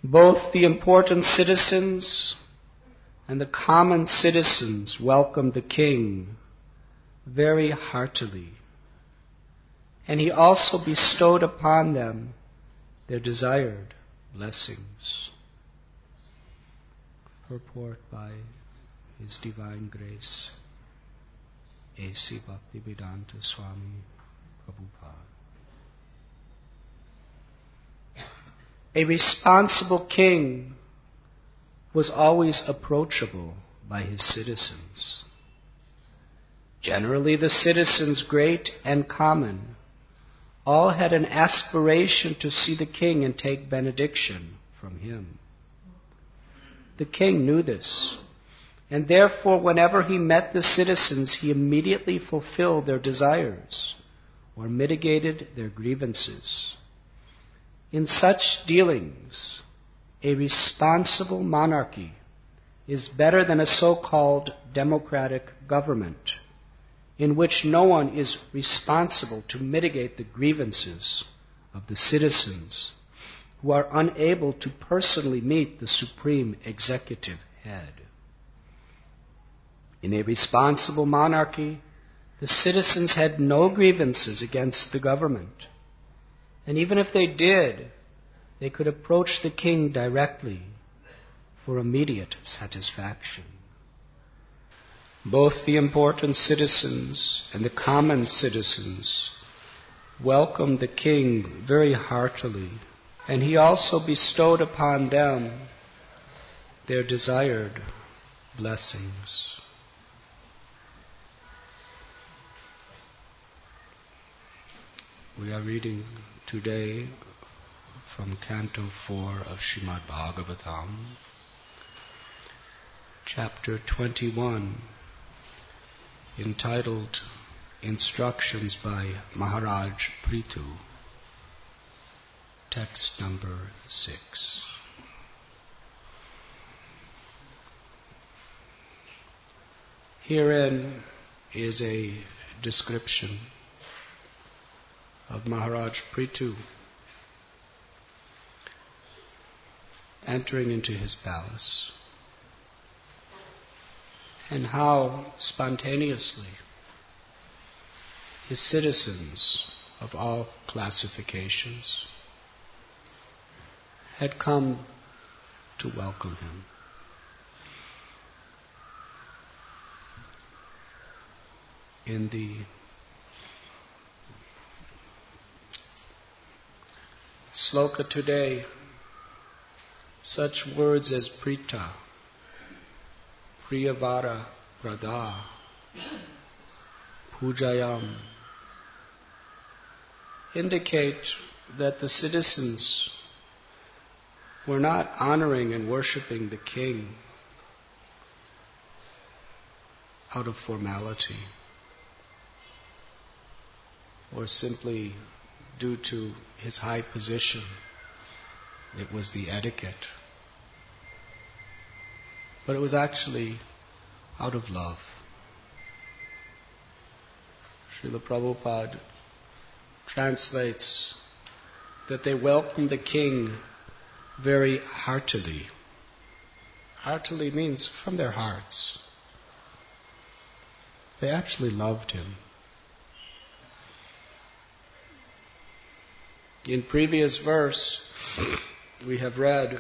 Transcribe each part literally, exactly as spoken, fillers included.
Both the important citizens and the common citizens welcomed the king very heartily, and he also bestowed upon them their desired blessings. Purport by His Divine Grace, A C Bhaktivedanta Swami Prabhupada. A responsible king was always approachable by his citizens. Generally, the citizens, great and common, all had an aspiration to see the king and take benediction from him. The king knew this, and therefore whenever he met the citizens, he immediately fulfilled their desires or mitigated their grievances. In such dealings, a responsible monarchy is better than a so-called democratic government, in which no one is responsible to mitigate the grievances of the citizens who are unable to personally meet the supreme executive head. In a responsible monarchy, the citizens had no grievances against the government. And even if they did, they could approach the king directly for immediate satisfaction. Both the important citizens and the common citizens welcomed the king very heartily, and he also bestowed upon them their desired blessings. We are reading today from Canto four of Srimad Bhagavatam, Chapter twenty-one, entitled Instructions by Maharaj Prithu, text number six. Herein is a description of Maharaj Prithu entering into his palace, and how spontaneously his citizens of all classifications had come to welcome him. In the sloka today, such words as Prita, Priyavara, Radha, Pujayam indicate that the citizens were not honoring and worshipping the king out of formality or simply due to his high position. It was the etiquette. But it was actually out of love. Srila Prabhupada translates that they welcomed the king very heartily. Heartily means from their hearts. They actually loved him. In previous verse, we have read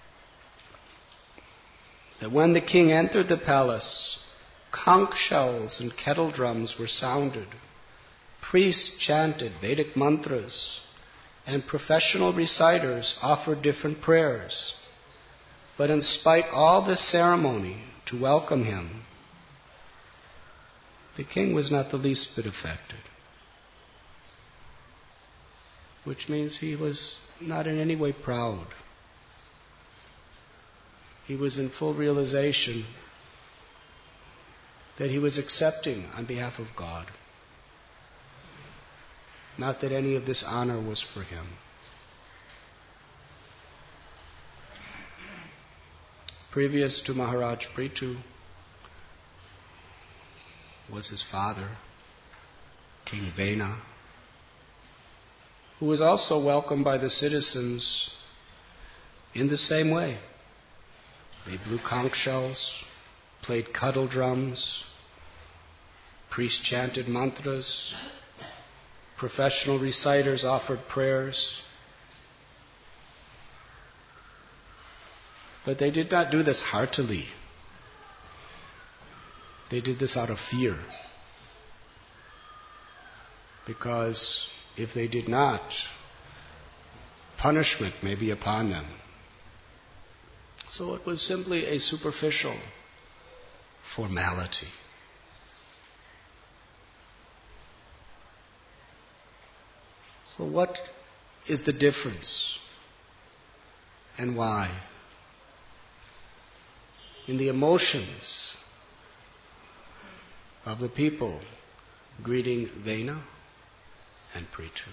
that when the king entered the palace, conch shells and kettle drums were sounded, priests chanted Vedic mantras, and professional reciters offered different prayers. But in spite of all this ceremony to welcome him, the king was not the least bit affected. Which means he was not in any way proud. He was in full realization that he was accepting on behalf of God. Not that any of this honor was for him. Previous to Maharaj Prithu was his father, King Vena, who was also welcomed by the citizens in the same way. They blew conch shells, played cuddle drums, priests chanted mantras, professional reciters offered prayers. But they did not do this heartily. They did this out of fear. Because if they did not, punishment may be upon them. So it was simply a superficial formality. So what is the difference? And why? In the emotions of the people greeting Vena and Prithu.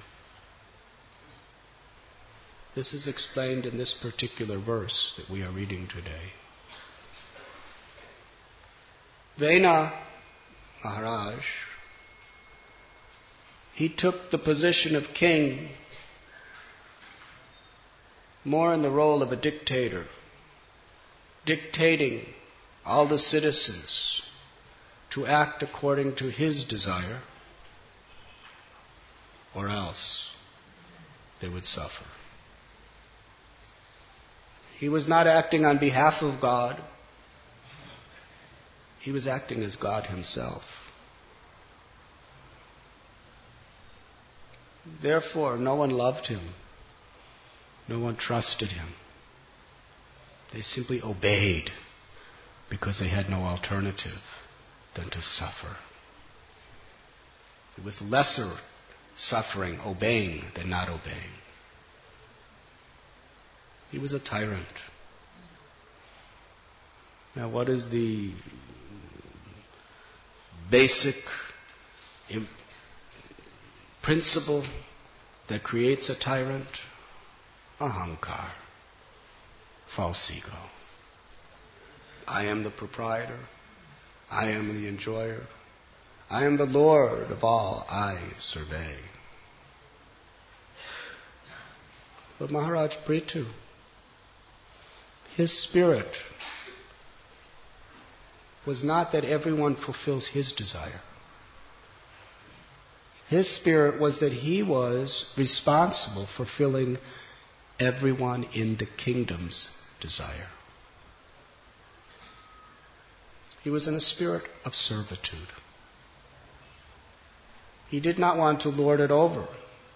This is explained in this particular verse that we are reading today. Vena Maharaj, he took the position of king more in the role of a dictator, dictating all the citizens to act according to his desire, or else they would suffer. He was not acting on behalf of God. He was acting as God himself. Therefore, no one loved him. No one trusted him. They simply obeyed because they had no alternative than to suffer. It was lesser suffering, obeying, than not obeying. He was a tyrant. Now, what is the basic imp- principle that creates a tyrant? Ahankar, false ego. I am the proprietor. I am the enjoyer. I am the Lord of all. I survey. But Maharaj Prithu, his spirit was not that everyone fulfills his desire. His spirit was that he was responsible for fulfilling everyone in the kingdom's desire. He was in a spirit of servitude. He did not want to lord it over.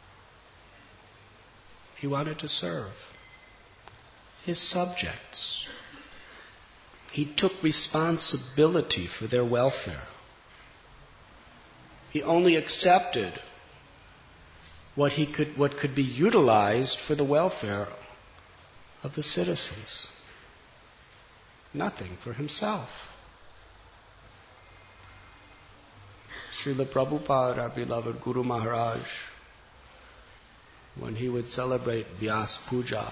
He wanted to serve his subjects. He took responsibility for their welfare. He only accepted what he could, what could be utilized for the welfare of the citizens. Nothing for himself. Srila Prabhupada, our beloved Guru Maharaj, when he would celebrate Vyas Puja,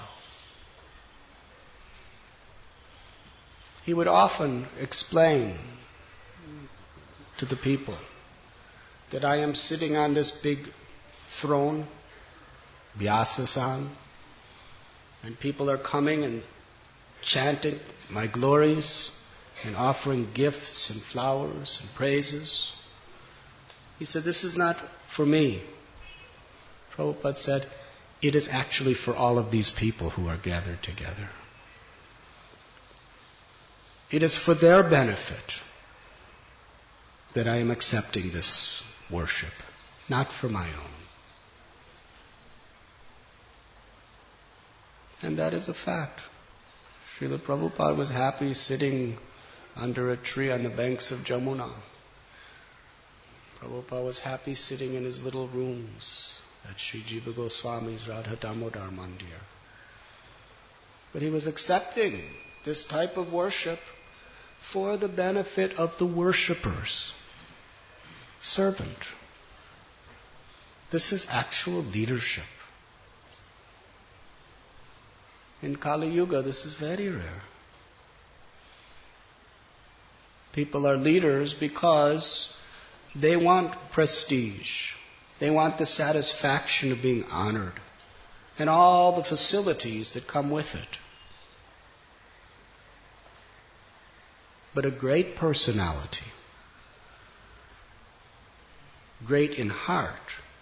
he would often explain to the people that I am sitting on this big throne, Vyasa-san, and people are coming and chanting my glories and offering gifts and flowers and praises. He said, this is not for me. Prabhupada said, it is actually for all of these people who are gathered together. It is for their benefit that I am accepting this worship, not for my own. And that is a fact. Srila Prabhupada was happy sitting under a tree on the banks of Jamuna. Prabhupada was happy sitting in his little rooms at Sri Jiva Goswami's Radha Damodar Mandir. But he was accepting this type of worship for the benefit of the worshippers. Servant. This is actual leadership. In Kali Yuga, this is very rare. People are leaders because they want prestige. They want the satisfaction of being honored and all the facilities that come with it. But a great personality, great in heart,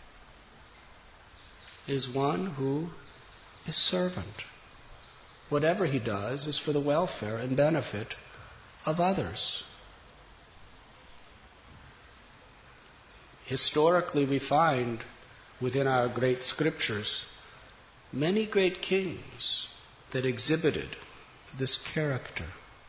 is one who is servant. Whatever he does is for the welfare and benefit of others. Historically, we find within our great scriptures many great kings that exhibited this character.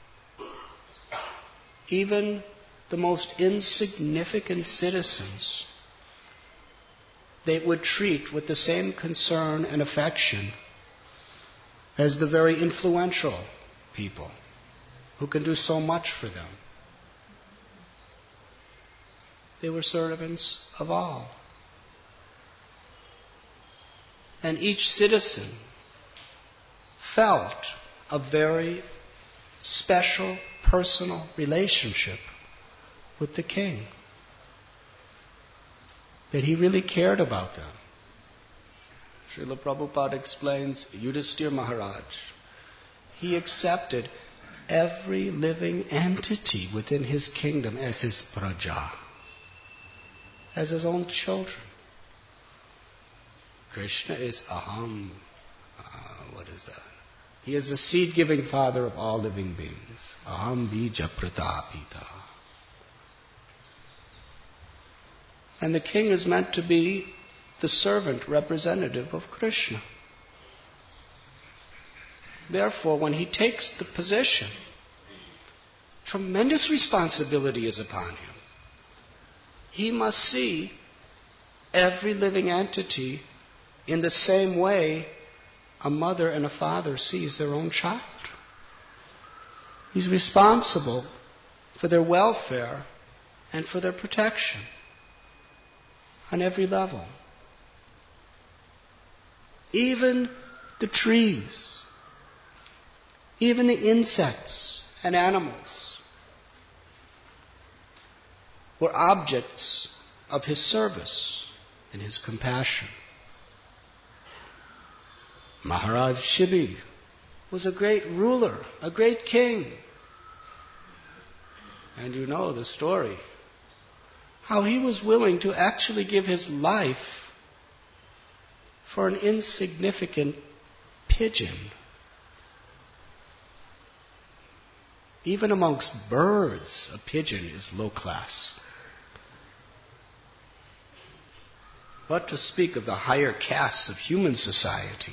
Even the most insignificant citizens they would treat with the same concern and affection as the very influential people who can do so much for them. They were servants of all. And each citizen felt a very special personal relationship with the king. That he really cared about them. Srila Prabhupada explains Yudhisthira Maharaj. He accepted every living entity within his kingdom as his praja, as his own children. Krishna is aham. Uh, what is that? He is the seed-giving father of all living beings. Aham bija pratapita. And the king is meant to be the servant representative of Krishna. Therefore, when he takes the position, tremendous responsibility is upon him. He must see every living entity in the same way a mother and a father sees their own child. He's responsible for their welfare and for their protection on every level. Even the trees, even the insects and animals were objects of his service and his compassion. Maharaj Shibi was a great ruler, a great king. And you know the story. How he was willing to actually give his life for an insignificant pigeon. Even amongst birds, a pigeon is low class. What to speak of the higher castes of human society?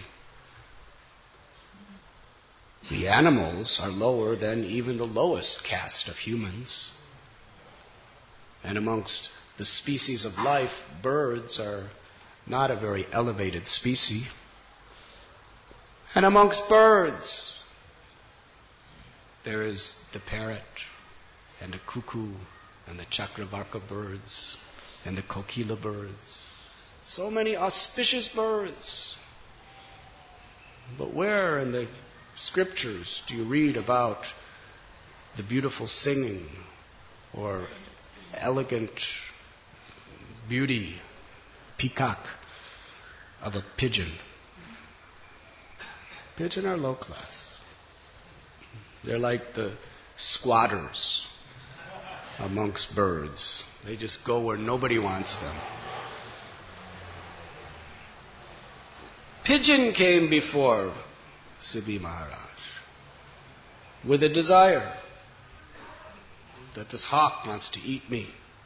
The animals are lower than even the lowest caste of humans. And amongst the species of life, birds are not a very elevated species. And amongst birds, there is the parrot and the cuckoo and the chakravarka birds and the kokila birds. So many auspicious birds. But where in the scriptures do you read about the beautiful singing or elegant beauty, peacock of a pigeon? Pigeons are low class. They're like the squatters amongst birds. They just go where nobody wants them. Pigeon came before Shibi Maharaj with a desire that this hawk wants to eat me.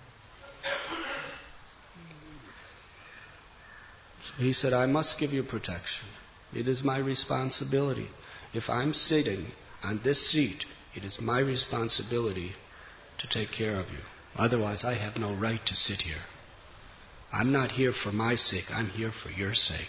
So he said, I must give you protection. It is my responsibility. If I'm sitting on this seat, it is my responsibility to take care of you. Otherwise, I have no right to sit here. I'm not here for my sake. I'm here for your sake.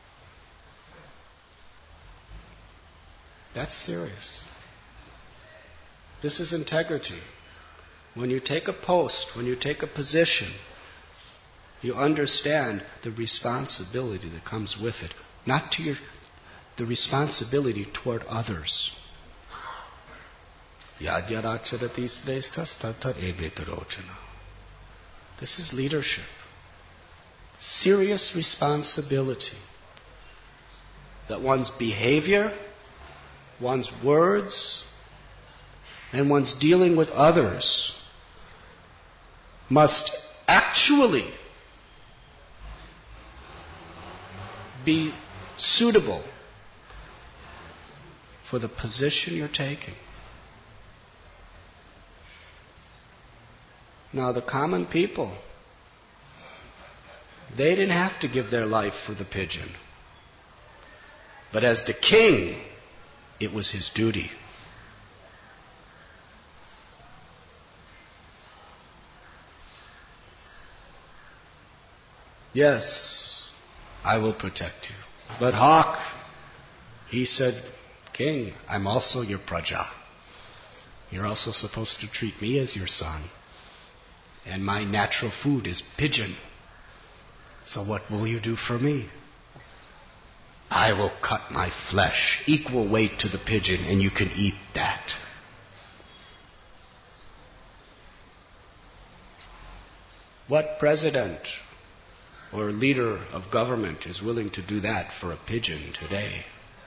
That's serious. This is integrity. When you take a post, when you take a position, you understand the responsibility that comes with it. Not to your, the responsibility toward others. This is leadership. Serious responsibility. That one's behavior, one's words, and one's dealing with others must actually be suitable for the position you're taking. Now, the common people, they didn't have to give their life for the pigeon. But as the king, it was his duty. Yes, I will protect you. But Hawk, he said, King, I'm also your praja. You're also supposed to treat me as your son. And my natural food is pigeon. So what will you do for me? I will cut my flesh, equal weight to the pigeon, and you can eat that. What president or leader of government is willing to do that for a pigeon today?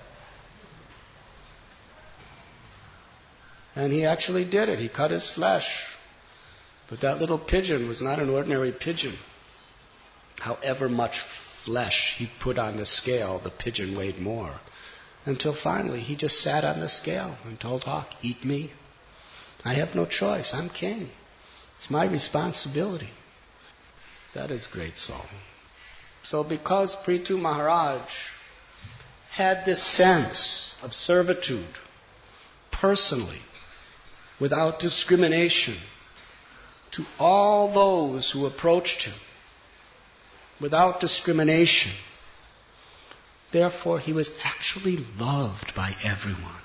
And he actually did it. He cut his flesh. But that little pigeon was not an ordinary pigeon. However much flesh he put on the scale, the pigeon weighed more. Until finally he just sat on the scale and told Hawk, eat me. I have no choice. I'm king. It's my responsibility. That is great soul. So because Prithu Maharaj had this sense of servitude, personally, without discrimination, to all those who approached him, without discrimination, therefore he was actually loved by everyone.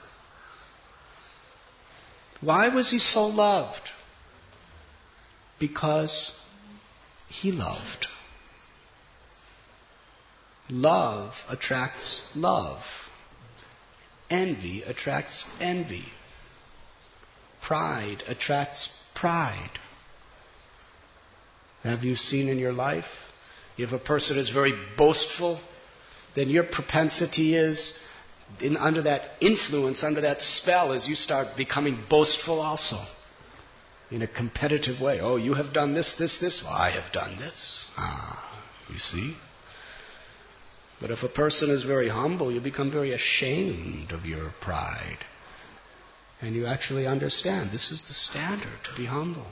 Why was he so loved? Because he loved. Love attracts love. Envy attracts envy. Pride attracts pride. Have you seen in your life? If a person is very boastful, then your propensity is, in, under that influence, under that spell, as you start becoming boastful also. In a competitive way. Oh, you have done this, this, this. Well, I have done this. Ah, you see? But if a person is very humble, you become very ashamed of your pride. And you actually understand this is the standard, to be humble.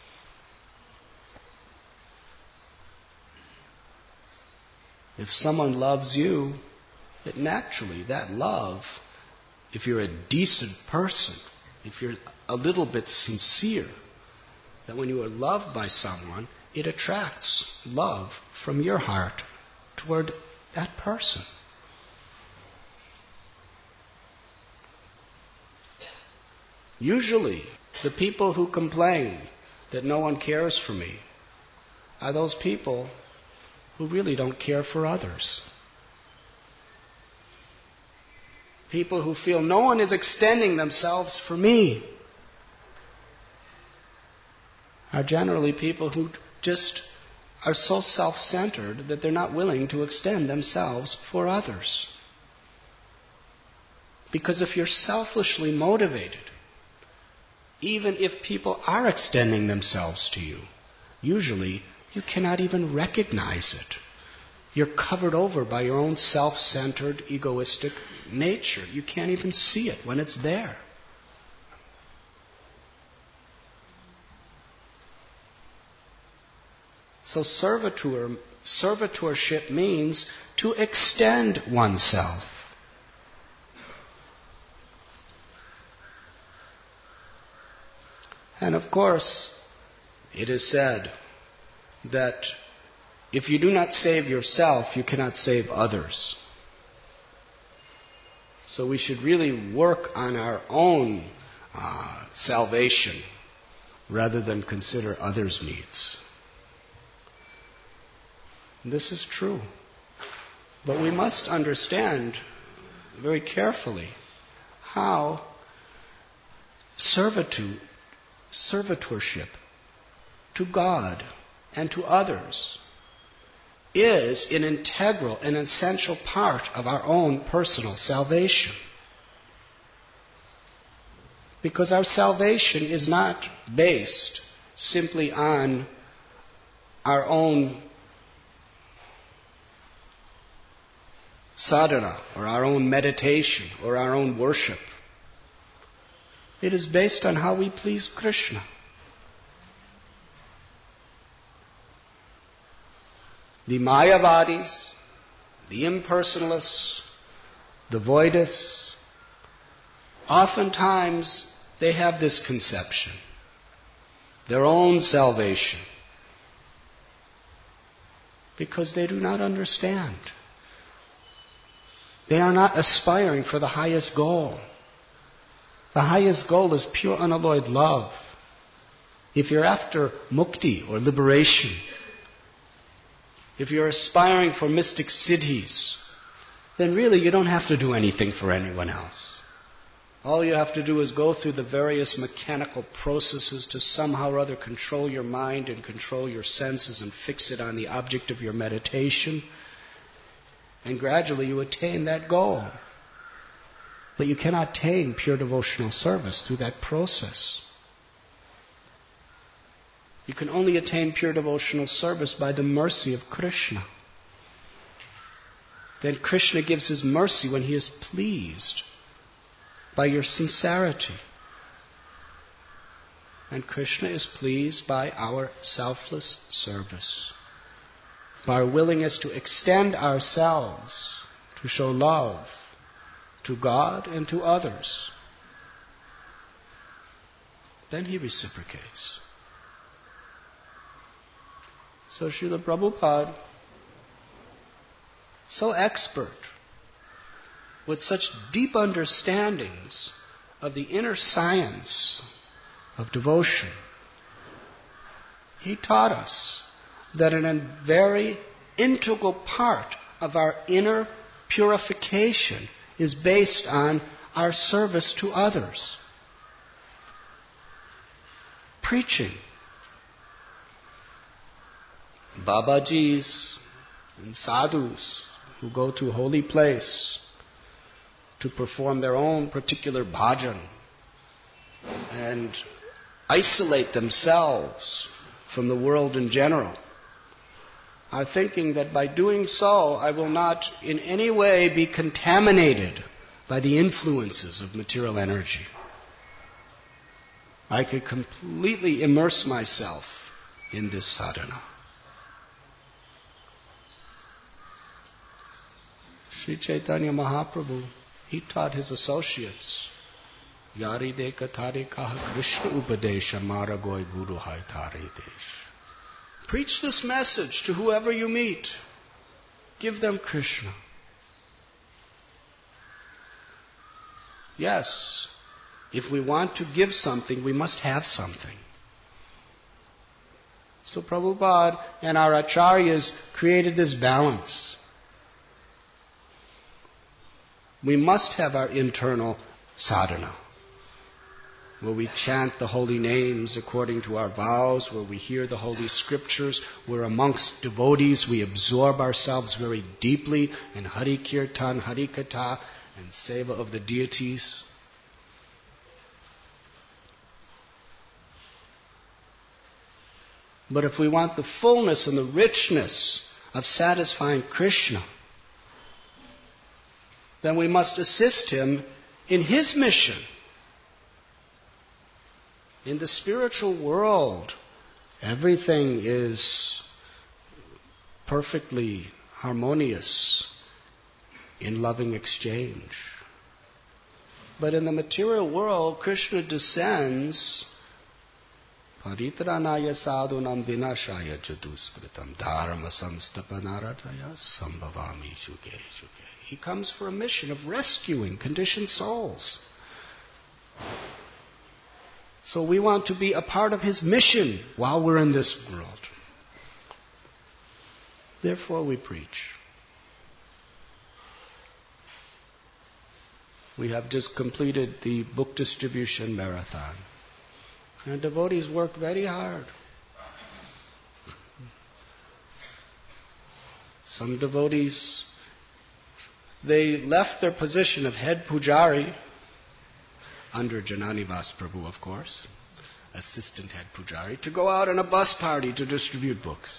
If someone loves you, it naturally, that love, if you're a decent person, if you're a little bit sincere, that when you are loved by someone, it attracts love from your heart toward that person. Usually, the people who complain that no one cares for me are those people who really don't care for others. People who feel no one is extending themselves for me are generally people who just are so self-centered that they're not willing to extend themselves for others. Because if you're selfishly motivated, even if people are extending themselves to you, usually you cannot even recognize it. You're covered over by your own self-centered, egoistic nature. You can't even see it when it's there. So servitor, servitorship means to extend oneself. And of course, it is said that if you do not save yourself, you cannot save others. So we should really work on our own uh, salvation rather than consider others' needs. This is true. But we must understand very carefully how servitude, servitorship to God and to others is an integral and essential part of our own personal salvation. Because our salvation is not based simply on our own sadhana, or our own meditation, or our own worship. It is based on how we please Krishna. The Mayavadis, the impersonalists, the voidists, oftentimes they have this conception, their own salvation, because they do not understand. They are not aspiring for the highest goal. The highest goal is pure unalloyed love. If you're after mukti or liberation, if you're aspiring for mystic siddhis, then really you don't have to do anything for anyone else. All you have to do is go through the various mechanical processes to somehow or other control your mind and control your senses and fix it on the object of your meditation. And gradually you attain that goal. But you cannot attain pure devotional service through that process. You can only attain pure devotional service by the mercy of Krishna. Then Krishna gives his mercy when he is pleased by your sincerity. And Krishna is pleased by our selfless service, by our willingness to extend ourselves to show love to God and to others. Then he reciprocates. So Srila Prabhupada, so expert, with such deep understandings of the inner science of devotion, he taught us that a very integral part of our inner purification is based on our service to others. Preaching. Babajis and sadhus who go to a holy place to perform their own particular bhajan and isolate themselves from the world in general, are thinking that by doing so, I will not in any way be contaminated by the influences of material energy. I could completely immerse myself in this sadhana. Sri Chaitanya Mahaprabhu, he taught his associates, Yari de kathare kaha Krishna upadesha mara goi guru hai thare desh. Preach this message to whoever you meet. Give them Krishna. Yes, if we want to give something, we must have something. So Prabhupada and our acharyas created this balance. We must have our internal sadhana, where we chant the holy names according to our vows, where we hear the holy scriptures, where amongst devotees we absorb ourselves very deeply in Hari Kirtan, Hari Katha, and Seva of the deities. But if we want the fullness and the richness of satisfying Krishna, then we must assist him in his mission. In the spiritual world, everything is perfectly harmonious in loving exchange. But in the material world, Krishna descends Paritaranaya sadhunam vinashaya chaduskritam dharma samstapanarataya sambhavami shuke shuke. He comes for a mission of rescuing conditioned souls. So we want to be a part of his mission while we're in this world. Therefore we preach. We have just completed the book distribution marathon. And devotees worked very hard. Some devotees, they left their position of head pujari under Jananivas Prabhu, of course, assistant head pujari, to go out on a bus party to distribute books.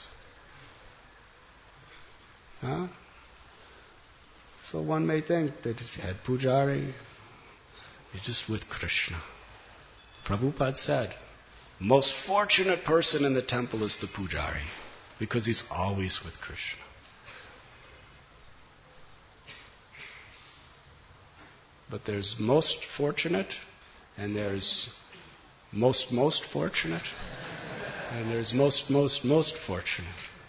Huh? So one may think that head pujari is just with Krishna. Prabhupada said, most fortunate person in the temple is the pujari, because he's always with Krishna. But there's most fortunate, and there's most, most fortunate, and there's most, most, most fortunate.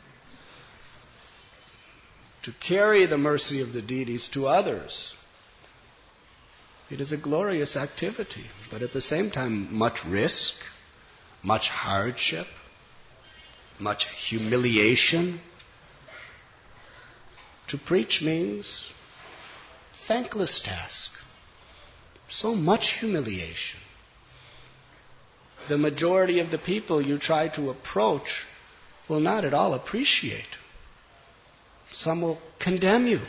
To carry the mercy of the deities to others, it is a glorious activity, but at the same time, much risk, much hardship, much humiliation. To preach means thankless task. So much humiliation. The majority of the people you try to approach will not at all appreciate. Some will condemn you.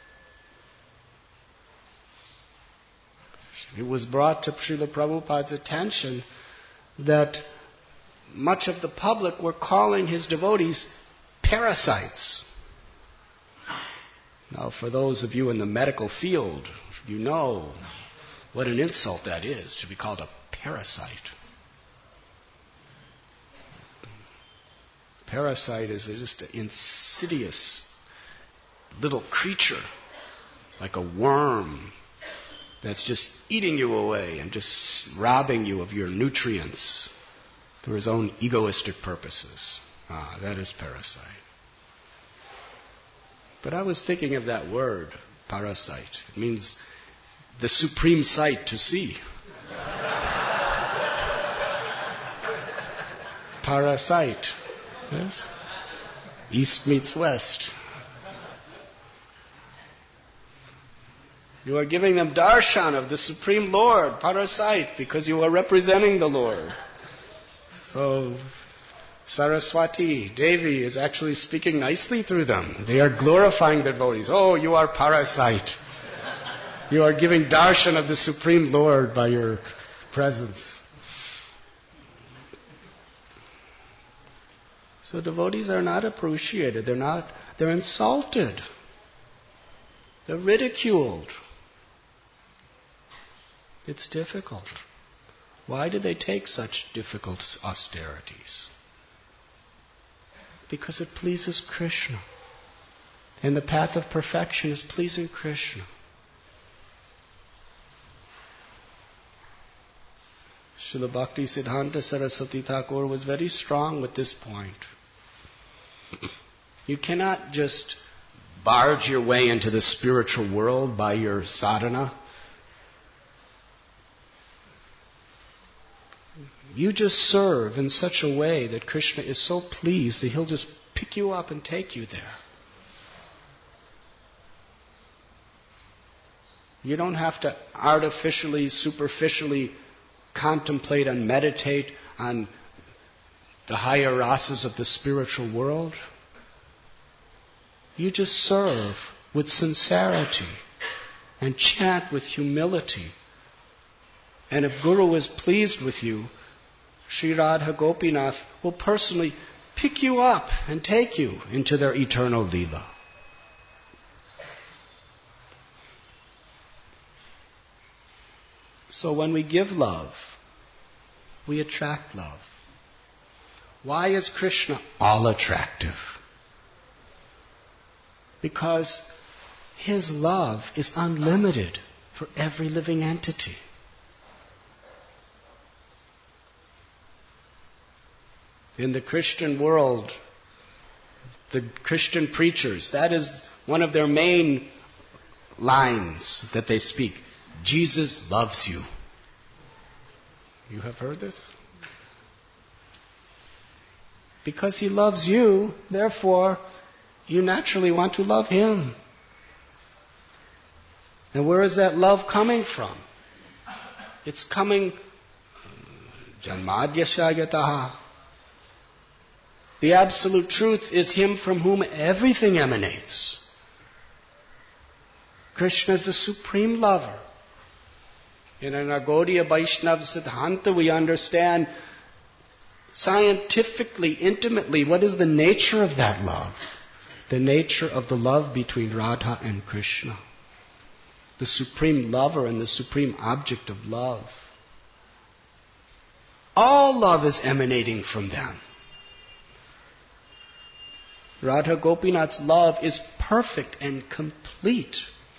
It was brought to Srila Prabhupada's attention that much of the public were calling his devotees parasites. Now, for those of you in the medical field, you know what an insult that is, to be called a parasite. Parasite is just an insidious little creature, like a worm, that's just eating you away and just robbing you of your nutrients for his own egoistic purposes. Ah, that is parasite. But I was thinking of that word, parasite. It means the supreme sight to see. Parasite. Yes? East meets west. You are giving them darshan of the Supreme Lord, parasite, because you are representing the Lord. So, Saraswati, Devi is actually speaking nicely through them. They are glorifying the devotees. Oh, you are parasite. You are giving darshan of the Supreme Lord by your presence. So devotees are not appreciated. They're not, they're insulted. They're ridiculed. It's difficult. Why do they take such difficult austerities? Because it pleases Krishna. And the path of perfection is pleasing Krishna. Srila Bhakti Siddhanta Saraswati Thakur was very strong with this point. You cannot just barge your way into the spiritual world by your sadhana. You just serve in such a way that Krishna is so pleased that he'll just pick you up and take you there. You don't have to artificially, superficially contemplate and meditate on the higher rasas of the spiritual world. You just serve with sincerity and chant with humility. And if Guru is pleased with you, Sri Radha Gopinath will personally pick you up and take you into their eternal Leela. So when we give love, we attract love. Why is Krishna all attractive? Because his love is unlimited for every living entity. In the Christian world, the Christian preachers, that is one of their main lines that they speak. Jesus loves you. You have heard this? Because he loves you, therefore, you naturally want to love him. And where is that love coming from? It's coming Janmadhyashayataha. The absolute truth is him from whom everything emanates. Krishna is the supreme lover. In our Gaudiya Vaishnava Siddhanta, we understand scientifically, intimately, what is the nature of that love? The nature of the love between Radha and Krishna. The supreme lover and the supreme object of love. All love is emanating from them. Radha Gopinath's love is perfect and complete.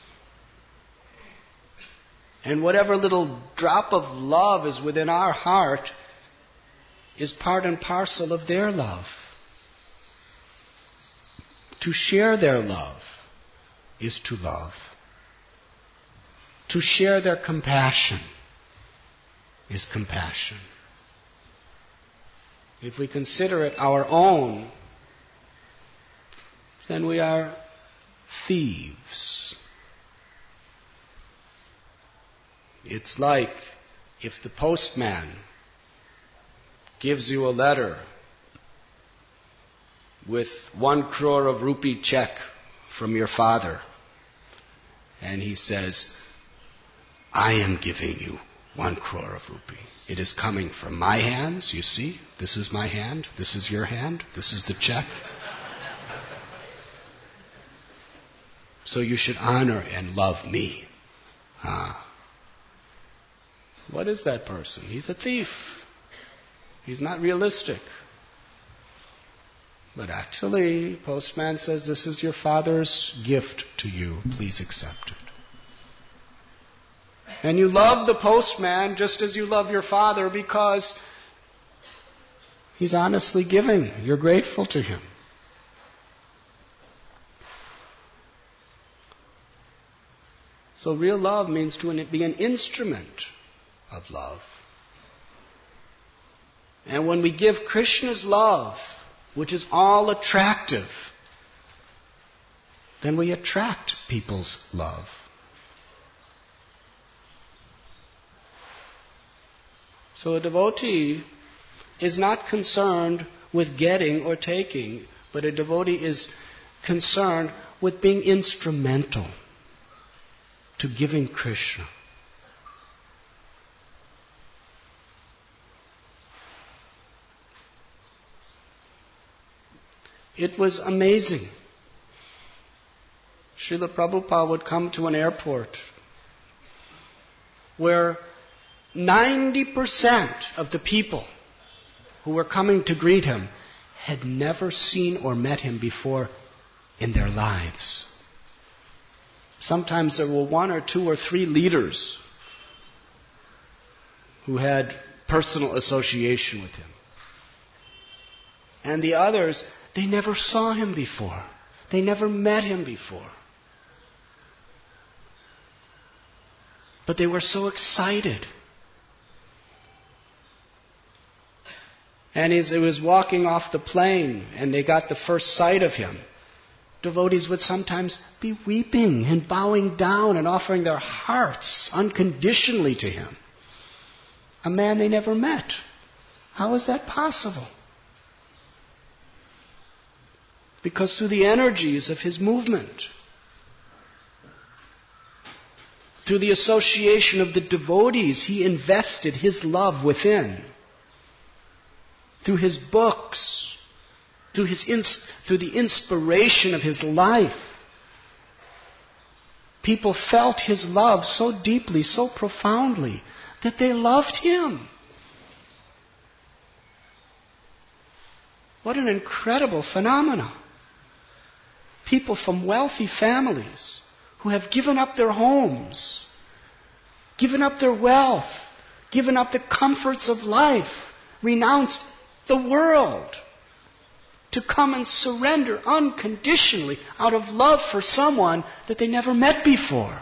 And whatever little drop of love is within our heart is part and parcel of their love. To share their love is to love. To share their compassion is compassion. If we consider it our own, then we are thieves. It's like if the postman gives you a letter with one crore of rupee check from your father, and he says, I am giving you one crore of rupee. It is coming from my hands, you see? This is my hand, this is your hand, this is the check. So you should honor and love me. Ah. What is that person? He's a thief. He's not realistic. But actually, postman says, this is your father's gift to you. Please accept it. And you love the postman just as you love your father because he's honestly giving. You're grateful to him. So real love means to be an instrument of love. And when we give Krishna's love, which is all attractive, then we attract people's love. So a devotee is not concerned with getting or taking, but a devotee is concerned with being instrumental to giving Krishna. It was amazing. Srila Prabhupada would come to an airport where ninety percent of the people who were coming to greet him had never seen or met him before in their lives. Sometimes there were one or two or three leaders who had personal association with him. And the others, they never saw him before. They never met him before. But they were so excited. And as he was walking off the plane and they got the first sight of him, devotees would sometimes be weeping and bowing down and offering their hearts unconditionally to him. A man they never met. How is that possible? Because through the energies of his movement, through the association of the devotees, he invested his love within. Through his books, through his ins- through the inspiration of his life, people felt his love so deeply, so profoundly, that they loved him. What an incredible phenomenon. People from wealthy families who have given up their homes, given up their wealth, given up the comforts of life, renounced the world to come and surrender unconditionally out of love for someone that they never met before.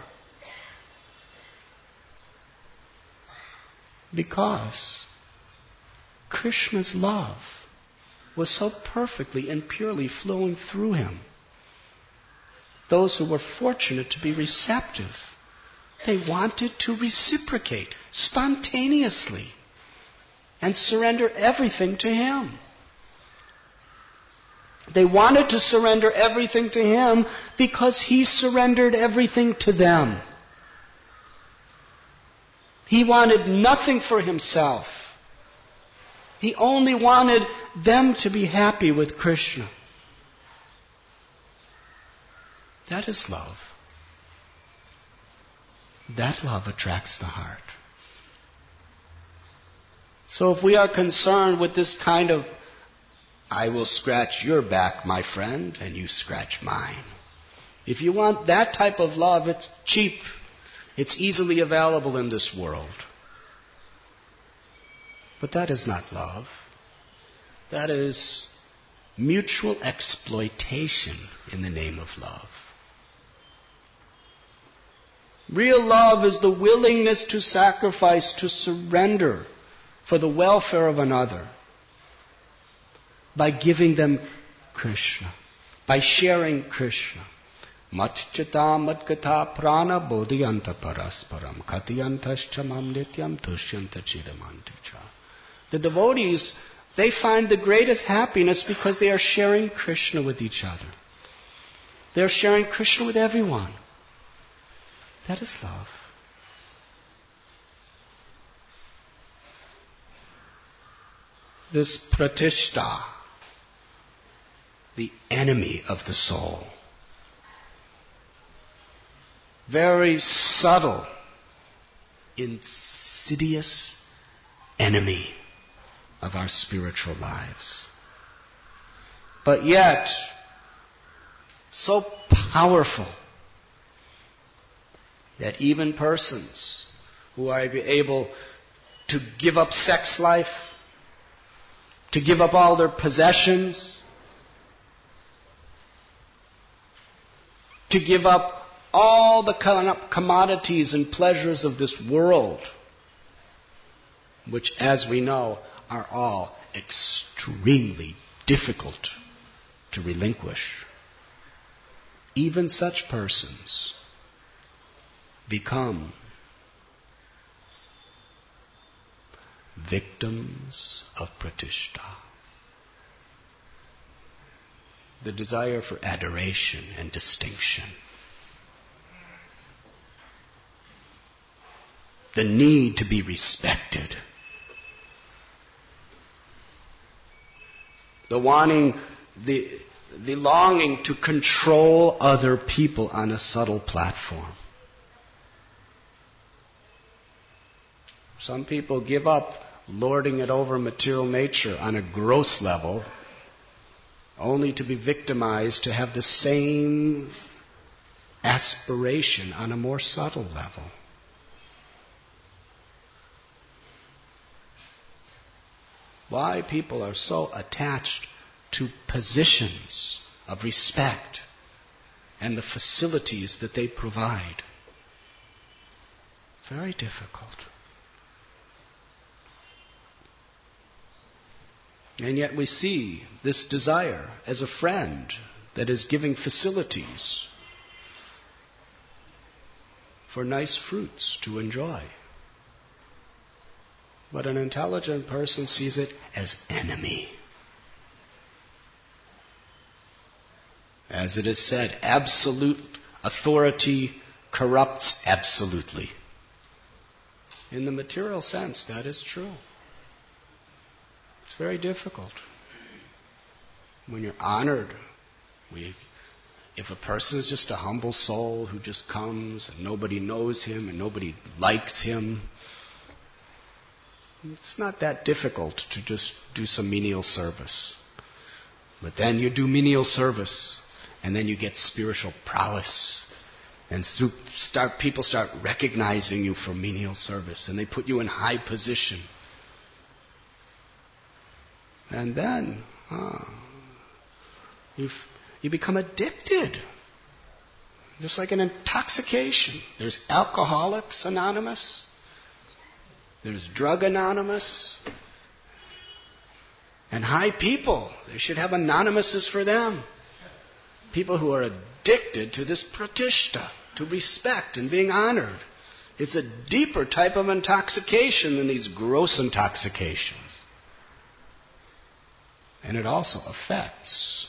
Because Krishna's love was so perfectly and purely flowing through him. Those who were fortunate to be receptive, they wanted to reciprocate spontaneously and surrender everything to him. They wanted to surrender everything to him because he surrendered everything to them. He wanted nothing for himself. He only wanted them to be happy with Krishna. That is love. That love attracts the heart. So if we are concerned with this kind of, I will scratch your back, my friend, and you scratch mine. If you want that type of love, it's cheap. It's easily available in this world. But that is not love. That is mutual exploitation in the name of love. Real love is the willingness to sacrifice, to surrender for the welfare of another by giving them Krishna, by sharing Krishna. Matchita matkata prana bodhiyanta parasparam katiyantascha mam nityam tushyanta chidamanticha. The devotees, they find the greatest happiness because they are sharing Krishna with each other. They are sharing Krishna with everyone. That is love. This pratishta, the enemy of the soul, very subtle, insidious enemy of our spiritual lives. But yet, so powerful that even persons who are able to give up sex life, to give up all their possessions, to give up all the commodities and pleasures of this world, which, as we know, are all extremely difficult to relinquish. Even such persons become victims of pratishta. The desire for adoration and distinction. The need to be respected. The wanting, the, the longing to control other people on a subtle platform. Some people give up lording it over material nature on a gross level, only to be victimized to have the same aspiration on a more subtle level. Why people are so attached to positions of respect and the facilities that they provide. Very difficult. And yet we see this desire as a friend that is giving facilities for nice fruits to enjoy. But an intelligent person sees it as enemy. As it is said, absolute authority corrupts absolutely. In the material sense, that is true. It's very difficult. When you're honored, we, if a person is just a humble soul who just comes and nobody knows him and nobody likes him, it's not that difficult to just do some menial service. But then you do menial service, and then you get spiritual prowess. And start, people start recognizing you for menial service, and they put you in high position. And then, ah, you you become addicted. Just like an intoxication. There's Alcoholics Anonymous. There's Drug Anonymous. And high people, they should have anonymouses for them. People who are addicted to this pratishta, to respect and being honored. It's a deeper type of intoxication than these gross intoxications. And it also affects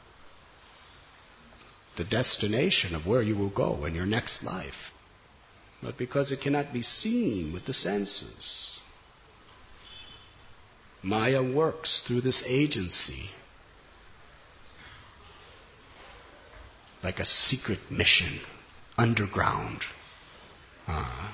the destination of where you will go in your next life. but because it cannot be seen with the senses. Maya works through this agency like a secret mission, underground. Uh,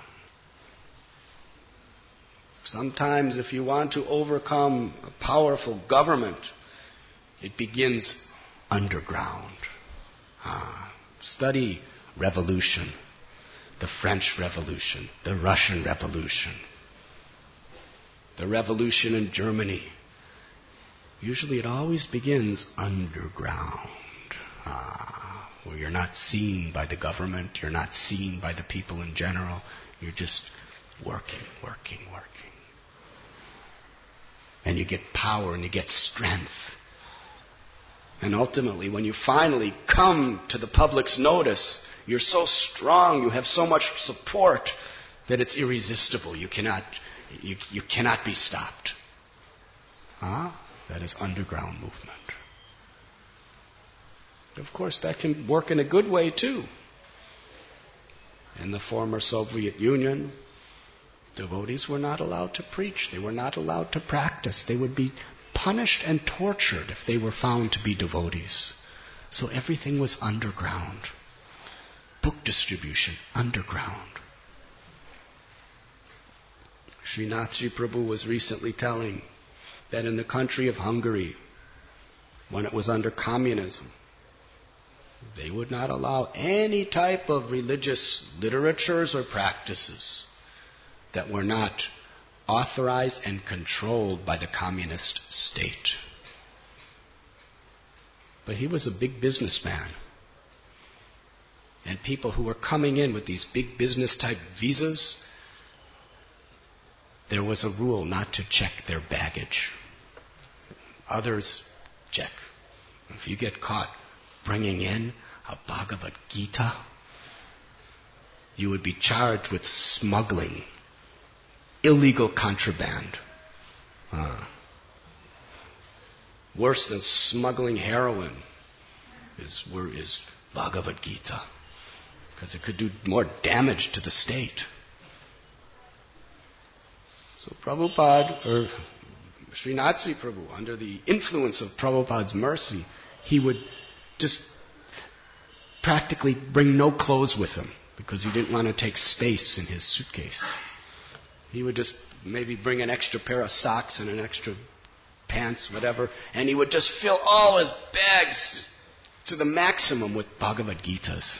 sometimes if you want to overcome a powerful government, it begins underground. Uh, study revolution, the French Revolution, the Russian Revolution, the revolution in Germany. Usually it always begins underground. Ah, where you're not seen by the government, you're not seen by the people in general, you're just working, working, working. And you get power and you get strength. And ultimately, when you finally come to the public's notice, you're so strong, you have so much support that it's irresistible. You cannot, you, you cannot be stopped. Huh? That is underground movement. Of course, that can work in a good way too. In the former Soviet Union, devotees were not allowed to preach. They were not allowed to practice. They would be punished and tortured if they were found to be devotees. So everything was underground. Book distribution, underground. Srinathji Prabhu was recently telling that in the country of Hungary, when it was under communism, they would not allow any type of religious literatures or practices that were not authorized and controlled by the communist state. But he was a big businessman. And people who were coming in with these big business type visas, there was a rule not to check their baggage. Others check. If you get caught bringing in a Bhagavad Gita, you would be charged with smuggling, illegal contraband. Uh, worse than smuggling heroin is, is Bhagavad Gita, because it could do more damage to the state. So Prabhupada, or Srinathji Prabhu, under the influence of Prabhupada's mercy, he would just practically bring no clothes with him because he didn't want to take space in his suitcase. He would just maybe bring an extra pair of socks and an extra pants, whatever, and he would just fill all his bags to the maximum with Bhagavad Gitas.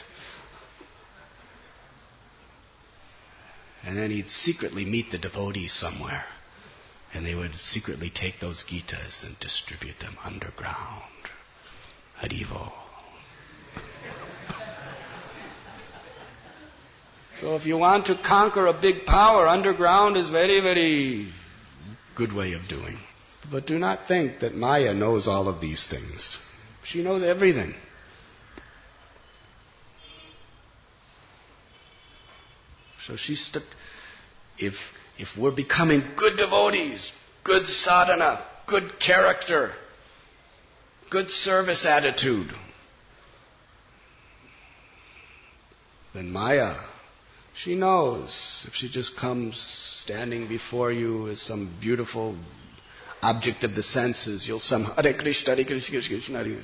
And then he'd secretly meet the devotees somewhere, and they would secretly take those Gitas and distribute them underground. Harivo. So if you want to conquer a big power, underground is very, very good way of doing. But do not think that Maya knows all of these things. She knows everything. So she st- if if we're becoming good devotees, good sadhana, good character, good service attitude, then Maya, she knows if she just comes standing before you as some beautiful object of the senses, you'll some Hare Krishna, Hare Krishna, Krishna, Krishna.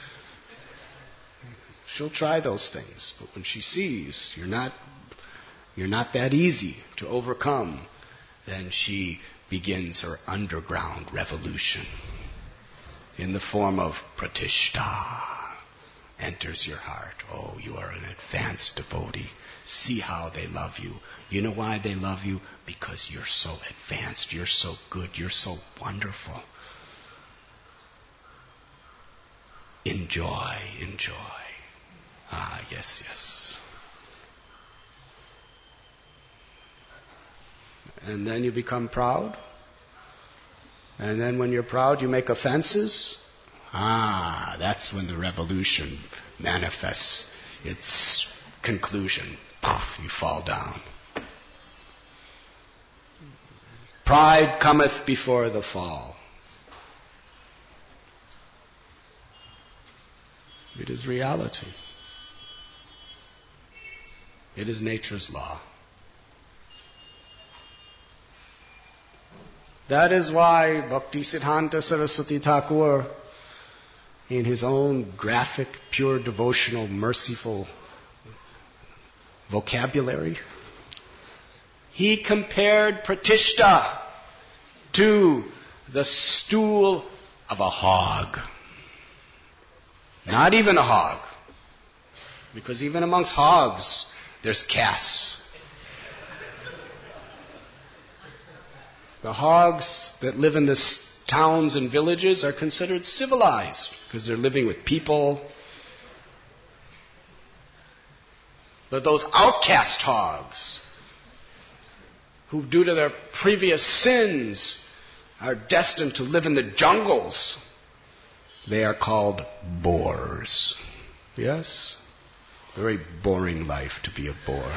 She'll try those things, but when she sees you're not you're not that easy to overcome, then she begins her underground revolution in the form of pratishta. Enters your heart. Oh, you are an advanced devotee. See how they love you. You know why they love you? Because you're so advanced, you're so good, you're so wonderful. Enjoy, enjoy. Ah, yes, yes. And then you become proud. And then when you're proud, you make offenses. Ah, that's when the revolution manifests its conclusion. Poof, you fall down. Pride cometh before the fall. It is reality. It is nature's law. That is why Bhaktisiddhanta Saraswati Thakur, in his own graphic, pure, devotional, merciful vocabulary, he compared Pratishta to the stool of a hog. Not even a hog, because even amongst hogs, there's castes. The hogs that live in the towns and villages are considered civilized because they're living with people. But those outcast hogs, who due to their previous sins are destined to live in the jungles, they are called boars. Yes? Very boring life to be a boar.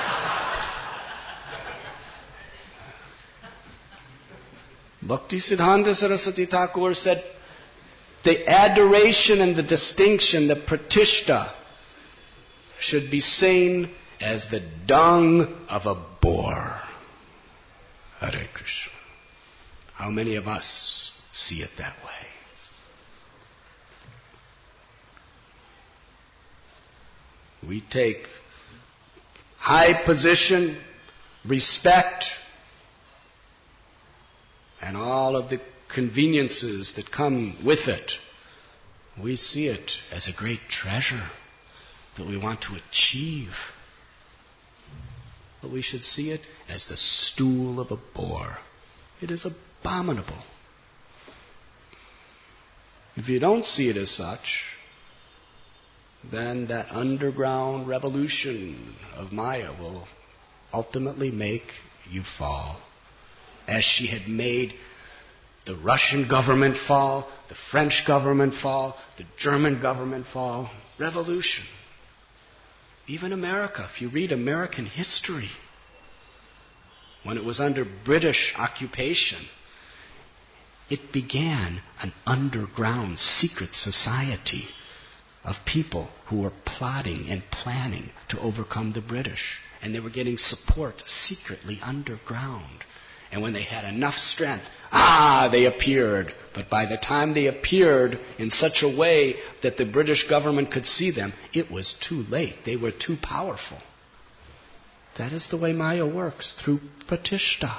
Bhaktisiddhanta Saraswati Thakur said, the adoration and the distinction, the pratishta, should be seen as the dung of a boar. Hare Krishna. How many of us see it that way? We take high position, respect, and all of the conveniences that come with it. We see it as a great treasure that we want to achieve. But we should see it as the stool of a boar. It is abominable. If you don't see it as such, then that underground revolution of Maya will ultimately make you fall. As she had made the Russian government fall, the French government fall, the German government fall. Revolution. Even America, if you read American history, when it was under British occupation, it began an underground secret society of people who were plotting and planning to overcome the British. And they were getting support secretly underground. And when they had enough strength, ah, they appeared. But by the time they appeared in such a way that the British government could see them, it was too late. They were too powerful. That is the way Maya works, through pratishta.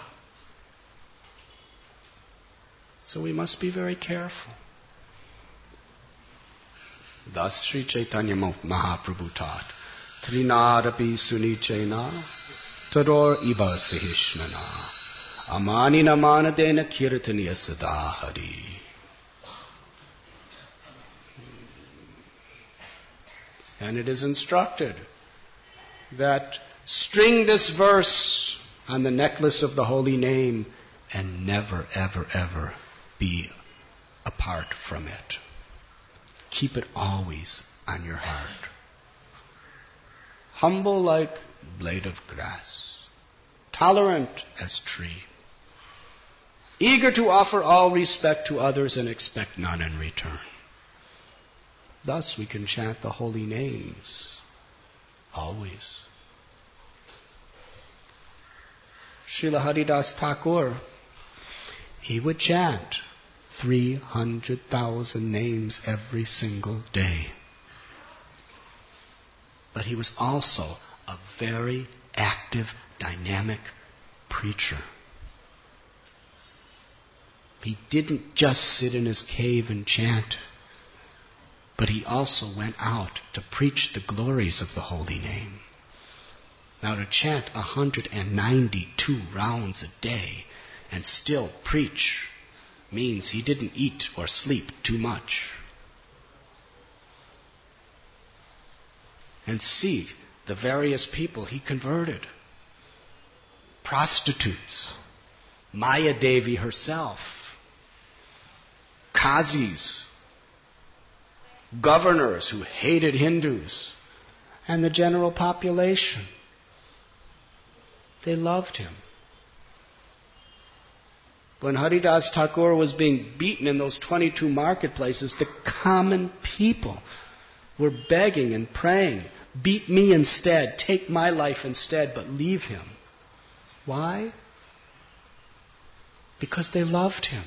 So we must be very careful. Thus Sri Chaitanya Mahaprabhu taught, Trinadapi sunichena, tador iba sahishnana, amani namanadena kirtaniya sadahari. And it is instructed that string this verse on the necklace of the holy name and never, ever, ever be apart from it. Keep it always on your heart. Humble like blade of grass, tolerant as tree, eager to offer all respect to others and expect none in return. Thus we can chant the holy names always. Srila Haridas Thakur, he would chant three hundred thousand names every single day. But he was also a very active, dynamic preacher. He didn't just sit in his cave and chant, but he also went out to preach the glories of the holy name. Now, to chant one hundred ninety-two rounds a day and still preach means he didn't eat or sleep too much. And see the various people he converted. Prostitutes, Maya Devi herself, Qazis, governors who hated Hindus, and the general population. They loved him. When Haridas Thakur was being beaten in those twenty-two marketplaces, the common people were begging and praying, beat me instead, take my life instead, but leave him. Why? because they loved him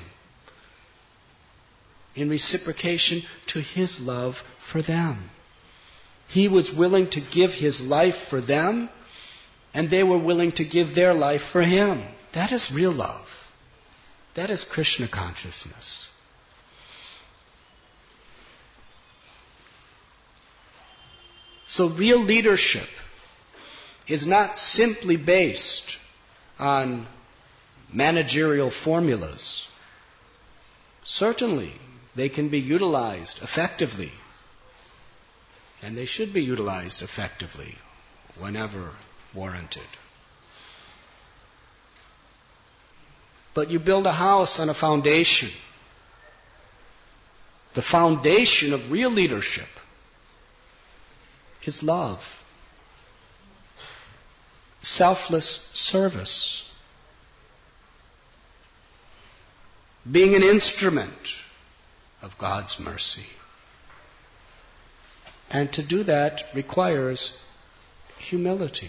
in reciprocation to his love for them. He was willing to give his life for them, and they were willing to give their life for him. That is real love. That is Krishna consciousness. So real leadership is not simply based on managerial formulas. Certainly, they can be utilized effectively, and they should be utilized effectively whenever warranted. But you build a house on a foundation. The foundation of real leadership is love, selfless service, being an instrument of God's mercy. And to do that requires humility.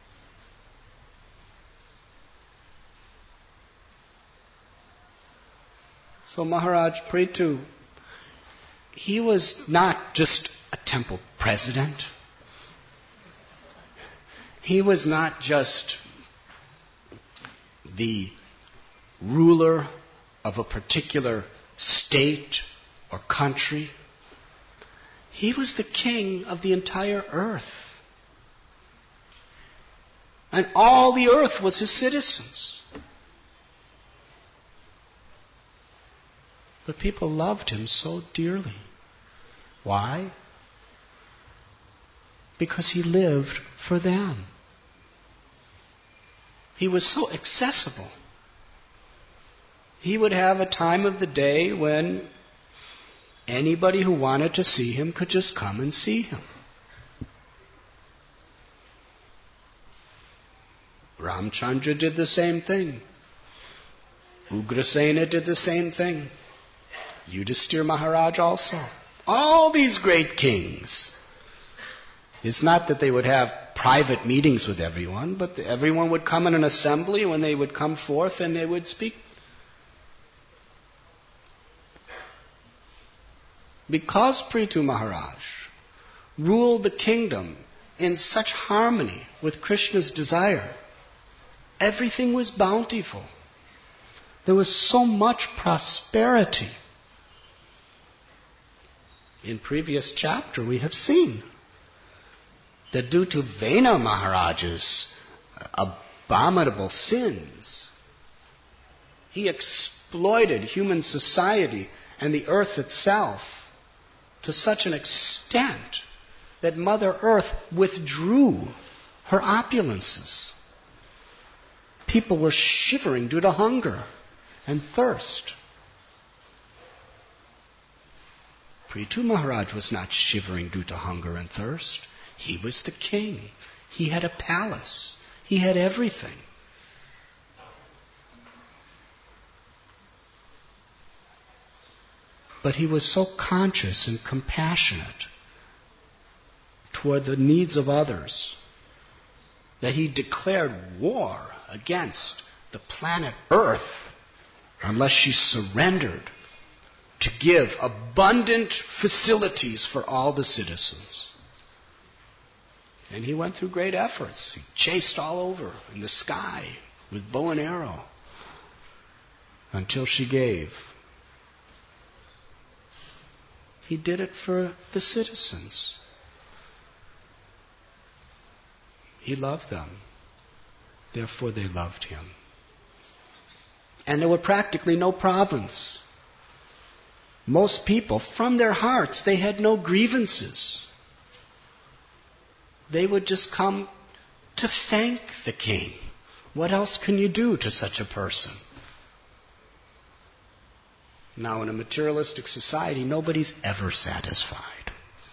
So Maharaj Prithu, he was not just a temple president. He was not just the ruler of a particular state or country. He was the king of the entire earth. And all the earth was his citizens. But people loved him so dearly. Why? Because he lived for them. He was so accessible. He would have a time of the day when anybody who wanted to see him could just come and see him. Ramchandra did the same thing. Ugrasena did the same thing. Yudhisthira Maharaj also. All these great kings. It's not that they would have private meetings with everyone, but everyone would come in an assembly when they would come forth and they would speak. Because Prithu Maharaj ruled the kingdom in such harmony with Krishna's desire, everything was bountiful. There was so much prosperity. In previous chapter we have seen that due to Vena Maharaj's abominable sins, he exploited human society and the earth itself to such an extent that Mother Earth withdrew her opulences. People were shivering due to hunger and thirst. Prithu Maharaj was not shivering due to hunger and thirst. He was the king. He had a palace. He had everything. But he was so conscious and compassionate toward the needs of others that he declared war against the planet Earth unless she surrendered to give abundant facilities for all the citizens. And he went through great efforts. He chased all over in the sky with bow and arrow until she gave. He did it for the citizens. He loved them. Therefore they loved him. And there were practically no problems. Most people, from their hearts, they had no grievances. They would just come to thank the king. What else can you do to such a person? Now, in a materialistic society, nobody's ever satisfied.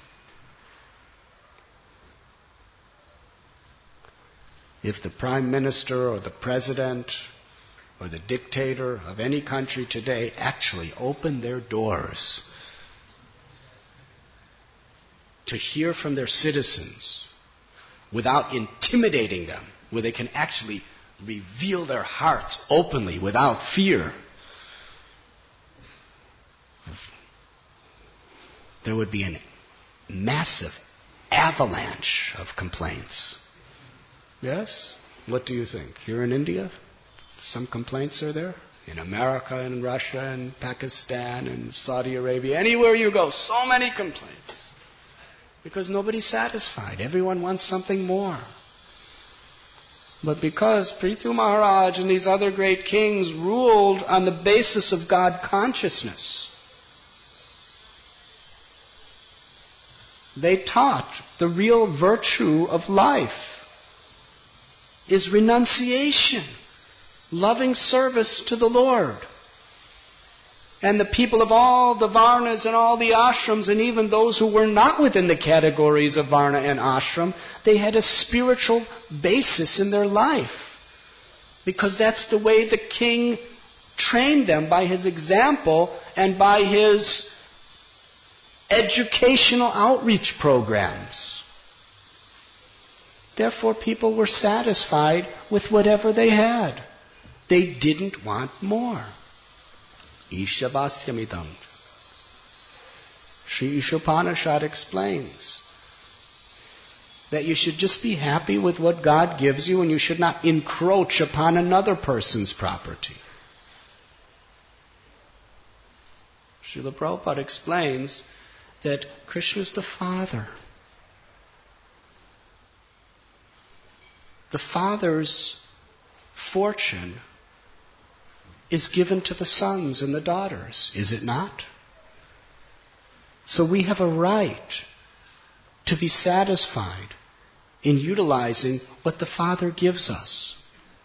If the prime minister or the president or the dictator of any country today actually opened their doors to hear from their citizens without intimidating them, where they can actually reveal their hearts openly without fear, there would be a massive avalanche of complaints. Yes? What do you think? Here in India, some complaints are there? In America and Russia and Pakistan and Saudi Arabia, anywhere you go, so many complaints. Because nobody's satisfied. Everyone wants something more. But because Prithu Maharaj and these other great kings ruled on the basis of God consciousness, they taught the real virtue of life is renunciation, loving service to the Lord. And the people of all the Varnas and all the ashrams, and even those who were not within the categories of Varna and ashram, they had a spiritual basis in their life. Because that's the way the king trained them, by his example and by his educational outreach programs. Therefore, people were satisfied with whatever they had. They didn't want more. Ishabhasyamidam. Sri Ishopanishad explains that you should just be happy with what God gives you and you should not encroach upon another person's property. Srila Prabhupada explains that Krishna is the Father. The Father's fortune is given to the sons and the daughters, is it not? So we have a right to be satisfied in utilizing what the Father gives us.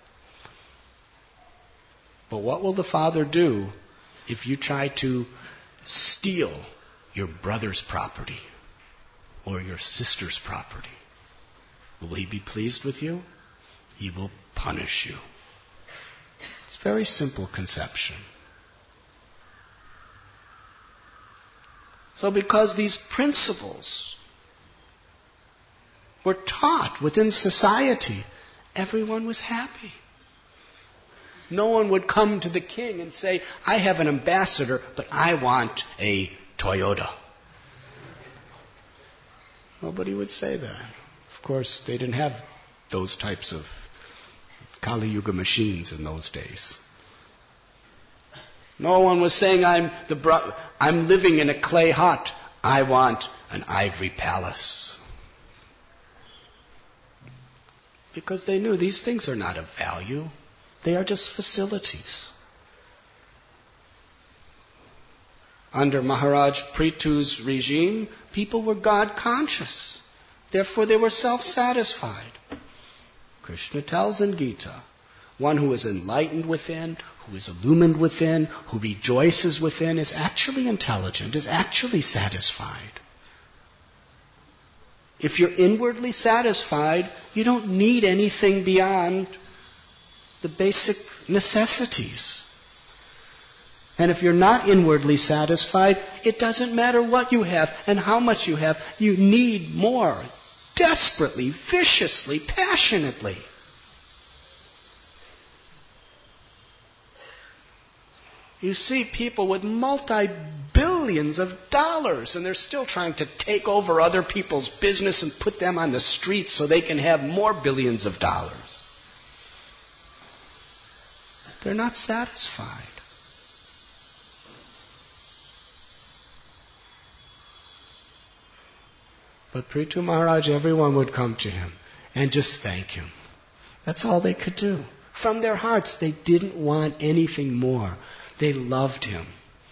But what will the Father do if you try to steal your brother's property or your sister's property? Will He be pleased with you? He will punish you. It's a very simple conception. So because these principles were taught within society, everyone was happy. No one would come to the king and say, I have an ambassador, but I want a Toyota. Nobody would say that. Of course, they didn't have those types of Kali Yuga machines in those days. No one was saying, I'm the bro- I'm living in a clay hut. I want an ivory palace. Because they knew these things are not of value. They are just facilities. Under Maharaj Prithu's regime, people were God conscious. Therefore they were self-satisfied. Krishna tells in Gita, one who is enlightened within, who is illumined within, who rejoices within, is actually intelligent, is actually satisfied. If you're inwardly satisfied, you don't need anything beyond the basic necessities. And if you're not inwardly satisfied, it doesn't matter what you have and how much you have. You need more. Desperately, viciously, passionately. You see people with multi-billions of dollars and they're still trying to take over other people's business and put them on the streets so they can have more billions of dollars. They're not satisfied. But Prithu Maharaj, everyone would come to him and just thank him. That's all they could do. From their hearts, they didn't want anything more. They loved him.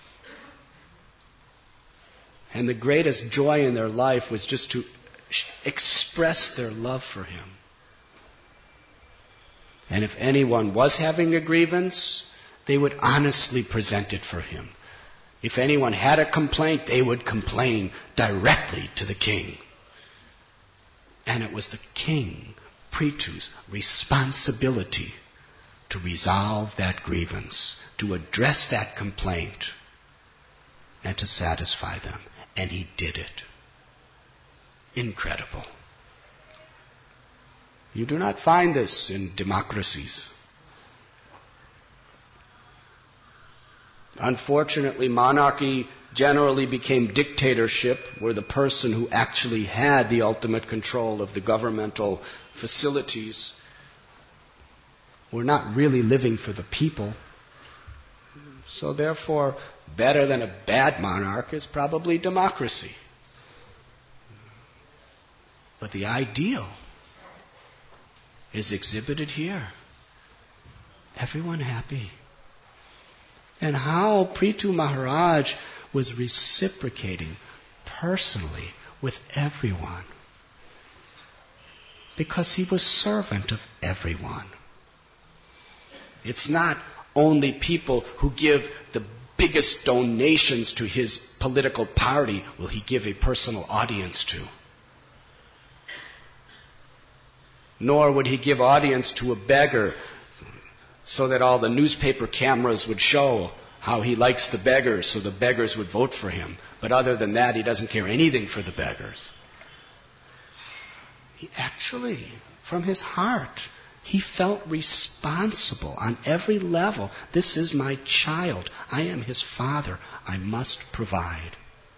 And the greatest joy in their life was just to express their love for him. And if anyone was having a grievance, they would honestly present it for him. If anyone had a complaint, they would complain directly to the king. And it was the king, Prithu's, responsibility to resolve that grievance, to address that complaint, and to satisfy them. And he did it. Incredible. You do not find this in democracies. Unfortunately, monarchy generally became dictatorship, where the person who actually had the ultimate control of the governmental facilities were not really living for the people. So therefore, better than a bad monarch is probably democracy. But the ideal is exhibited here. Everyone happy. And how Prithu Maharaj was reciprocating personally with everyone. Because he was servant of everyone. It's not only people who give the biggest donations to his political party will he give a personal audience to. Nor would he give audience to a beggar so that all the newspaper cameras would show how he likes the beggars, so the beggars would vote for him. But other than that, he doesn't care anything for the beggars. He actually, from his heart, he felt responsible on every level. This is my child. I am his father. I must provide.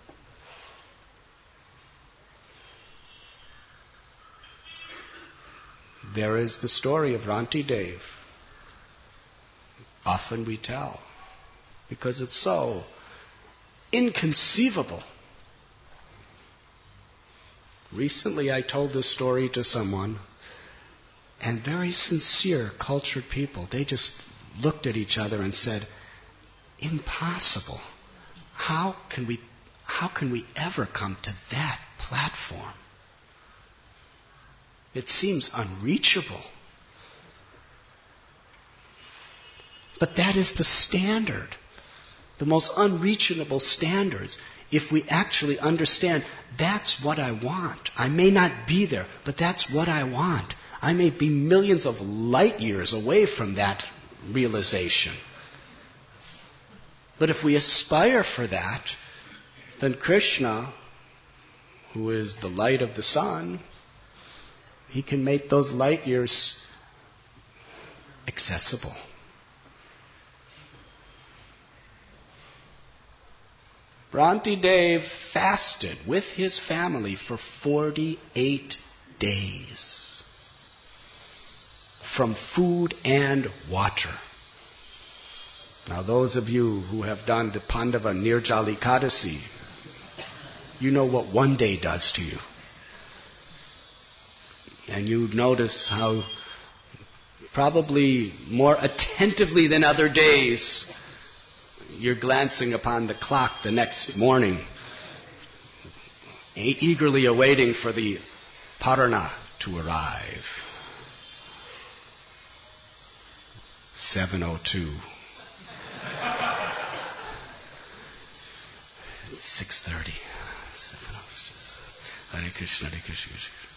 There is the story of Ranti Dev. Often we tell, because it's so inconceivable. Recently I told this story to someone, and very sincere, cultured people, they just looked at each other and said, impossible. How can we, how can we ever come to that platform? It seems unreachable. But that is the standard, the most unreachable standards. If we actually understand, that's what I want. I may not be there, but that's what I want. I may be millions of light years away from that realization. But if we aspire for that, then Krishna, who is the light of the sun, he can make those light years accessible. Ranti Dev fasted with his family for forty-eight days from food and water. Now those of you who have done the Pandava Nirjala Ekadasi, you know what one day does to you. And you notice how probably more attentively than other days you're glancing upon the clock the next morning, eagerly awaiting for the parana to arrive. seven oh two. It's six thirty. Hare Krishna, Hare Krishna.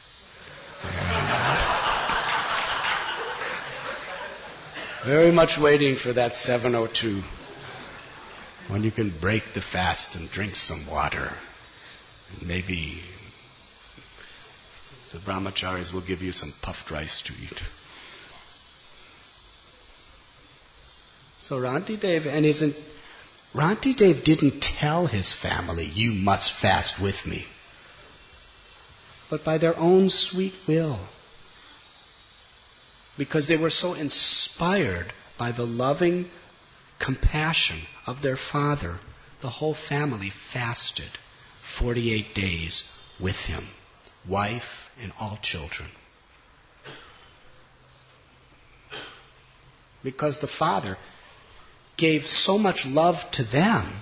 Very much waiting for that seven oh two. When you can break the fast and drink some water. Maybe the brahmacharis will give you some puffed rice to eat. So Ranti Dev and his Ranti Dev didn't tell his family, you must fast with me. But by their own sweet will. Because they were so inspired by the loving compassion of their father, the whole family fasted forty-eight days with him, wife and all children. Because the father gave so much love to them,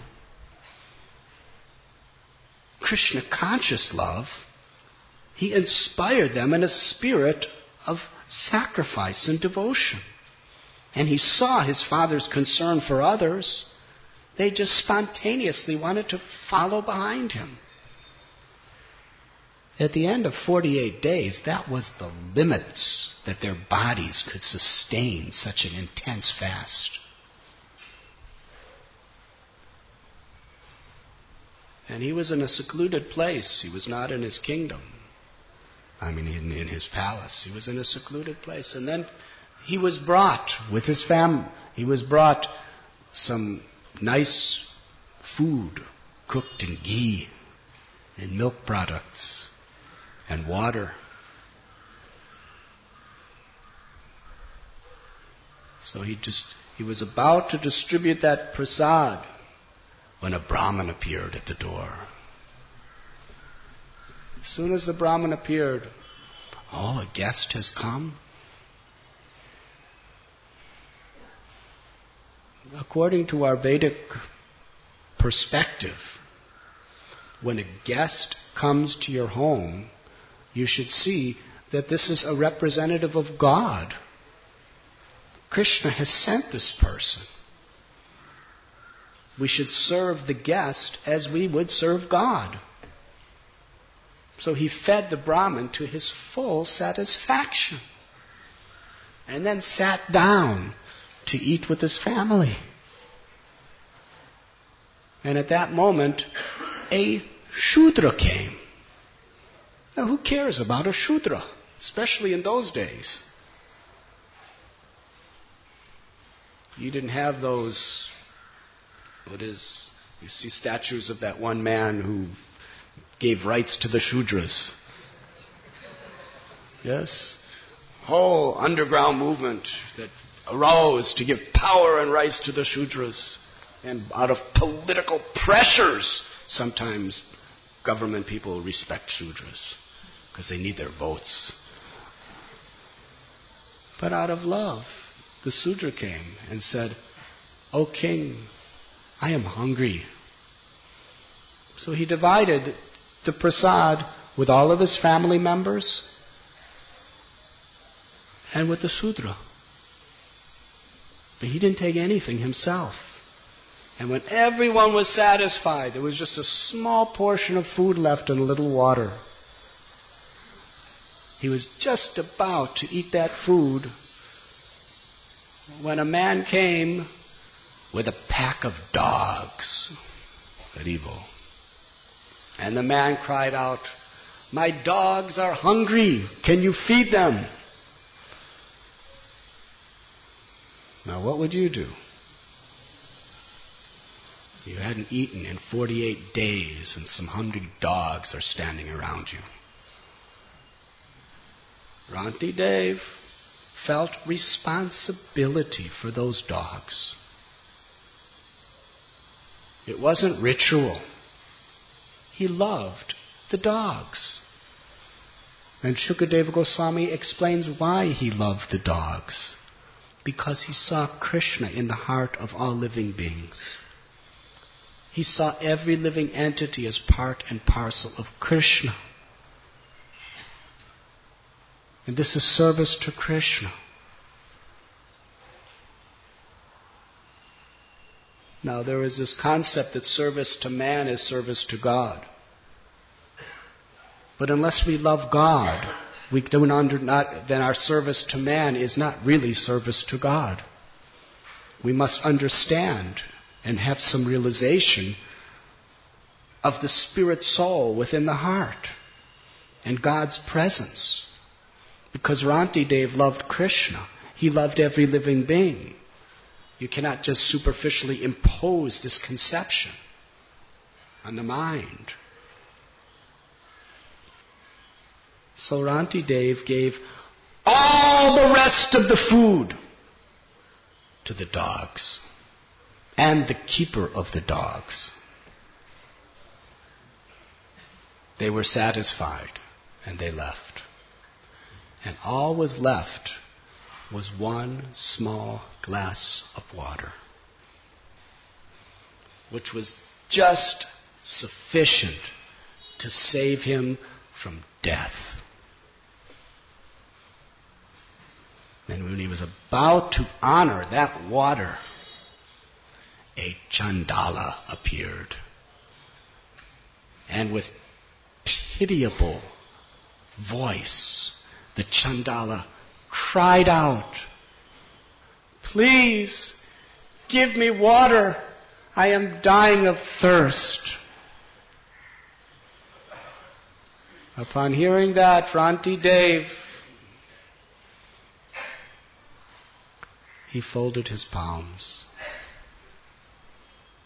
Krishna conscious love, he inspired them in a spirit of sacrifice and devotion. And he saw his father's concern for others. They just spontaneously wanted to follow behind him. At the end of forty-eight days, that was the limits that their bodies could sustain such an intense fast. And he was in a secluded place. He was not in his kingdom. I mean, in, in his palace. He was in a secluded place. And then he was brought with his family. He was brought some nice food cooked in ghee and milk products and water. So he just he was about to distribute that prasad when a Brahmin appeared at the door. As soon as the Brahmin appeared, oh, a guest has come. According to our Vedic perspective, when a guest comes to your home, you should see that this is a representative of God. Krishna has sent this person. We should serve the guest as we would serve God. So he fed the Brahmin to his full satisfaction and then sat down to eat with his family. And at that moment, a Shudra came. Now, who cares about a Shudra, especially in those days? You didn't have those, what is, you see statues of that one man who gave rights to the Shudras. Yes? Whole underground movement that arose to give power and rights to the Shudras. And out of political pressures, sometimes government people respect Shudras because they need their votes. But out of love, the Sudra came and said, "O king, I am hungry." So he divided the prasad with all of his family members and with the Sudra. But he didn't take anything himself. And when everyone was satisfied, there was just a small portion of food left and a little water. He was just about to eat that food when a man came with a pack of dogs. Haribo. And the man cried out, "My dogs are hungry. Can you feed them?" Now what would you do? You hadn't eaten in forty-eight days and some hungry dogs are standing around you. Ranti Dev felt responsibility for those dogs. It wasn't ritual. He loved the dogs. And Shukadeva Goswami explains why he loved the dogs. Because he saw Krishna in the heart of all living beings. He saw every living entity as part and parcel of Krishna. And this is service to Krishna. Now there is this concept that service to man is service to God. But unless we love God, we don't under, not, then our service to man is not really service to God. We must understand and have some realization of the spirit soul within the heart and God's presence. Because Ranti Dev loved Krishna. He loved every living being. You cannot just superficially impose this conception on the mind. So Ranti Dev gave all the rest of the food to the dogs and the keeper of the dogs. They were satisfied and they left. And all was left was one small glass of water, which was just sufficient to save him from death. And when he was about to honor that water, a Chandala appeared. And with pitiable voice, the Chandala cried out, "Please, give me water. I am dying of thirst." Upon hearing that, Ranti Dev, he folded his palms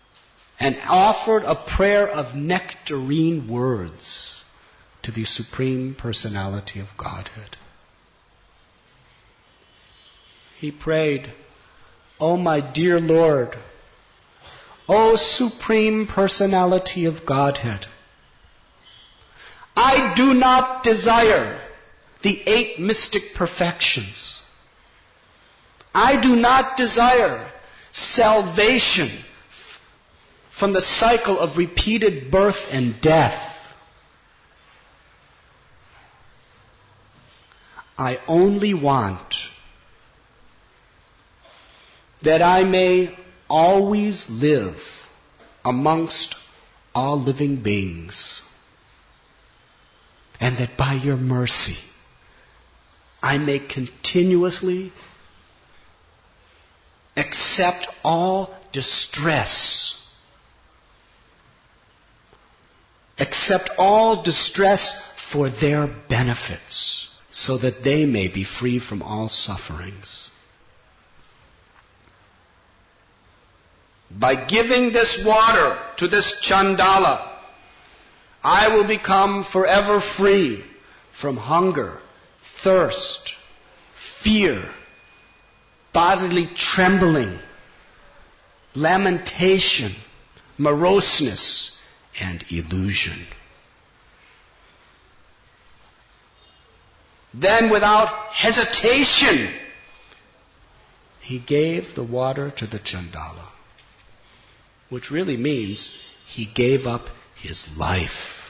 and offered a prayer of nectarine words to the Supreme Personality of Godhead. He prayed, "O my dear Lord, O Supreme Personality of Godhead, I do not desire the eight mystic perfections. I do not desire salvation from the cycle of repeated birth and death. I only want that I may always live amongst all living beings, and that by your mercy I may continuously accept all distress, accept all distress for their benefits, so that they may be free from all sufferings. By giving this water to this Chandala, I will become forever free from hunger, thirst, fear, bodily trembling, lamentation, moroseness, and illusion." Then, without hesitation, he gave the water to the Chandala, which really means he gave up his life.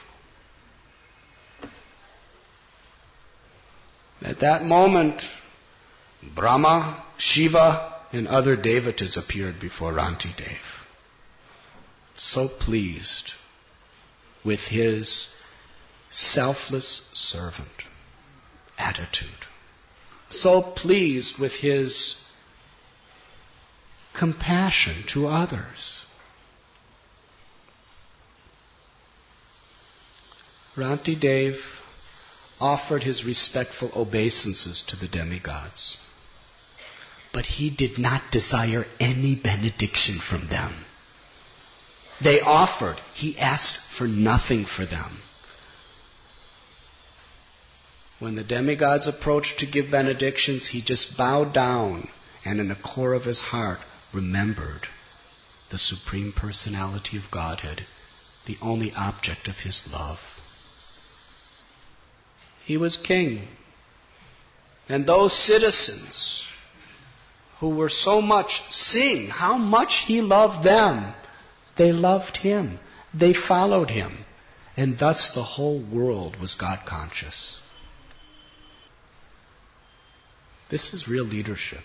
At that moment, Brahma, Shiva, and other devatas appeared before Rantidev, so pleased with his selfless servant attitude, so pleased with his compassion to others. Rantidev offered his respectful obeisances to the demigods, but he did not desire any benediction from them. They offered. He asked for nothing for them. When the demigods approached to give benedictions, he just bowed down and in the core of his heart remembered the Supreme Personality of Godhead, the only object of his love. He was king. And those citizens who were so much seeing how much he loved them, they loved him. They followed him. And thus the whole world was God conscious. This is real leadership.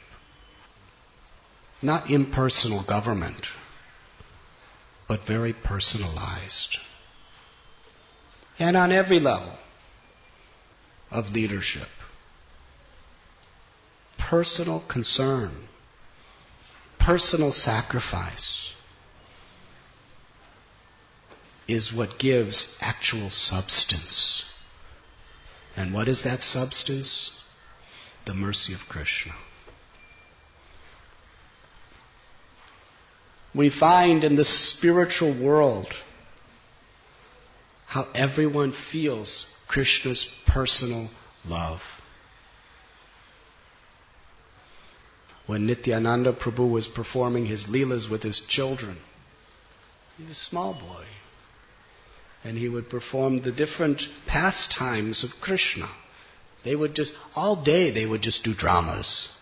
Not impersonal government, but very personalized. And on every level of leadership, personal concern, personal sacrifice is what gives actual substance. And what is that substance? The mercy of Krishna. We find in the spiritual world how everyone feels Krishna's personal love. When Nityananda Prabhu was performing his leelas with his children, he was a small boy, and he would perform the different pastimes of Krishna. They would just, all day they would just do dramas.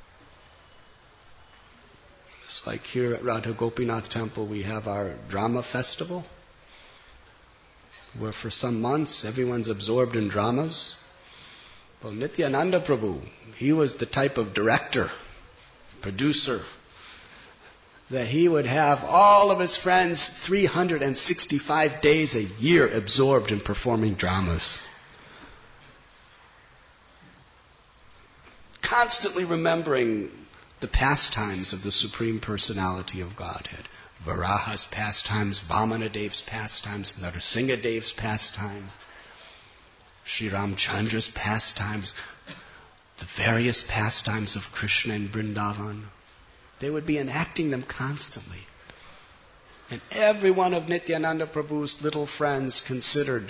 It's like here at Radha Gopinath Temple we have our drama festival, where for some months everyone's absorbed in dramas. Well, Nityananda Prabhu, he was the type of director, producer, that he would have all of his friends three hundred sixty-five days a year absorbed in performing dramas. Constantly remembering the pastimes of the Supreme Personality of Godhead. Varaha's pastimes, Vamanadev's pastimes, Narasimhadev's pastimes, Sri Ramchandra's pastimes, the various pastimes of Krishna in Vrindavan. They would be enacting them constantly. And every one of Nityananda Prabhu's little friends considered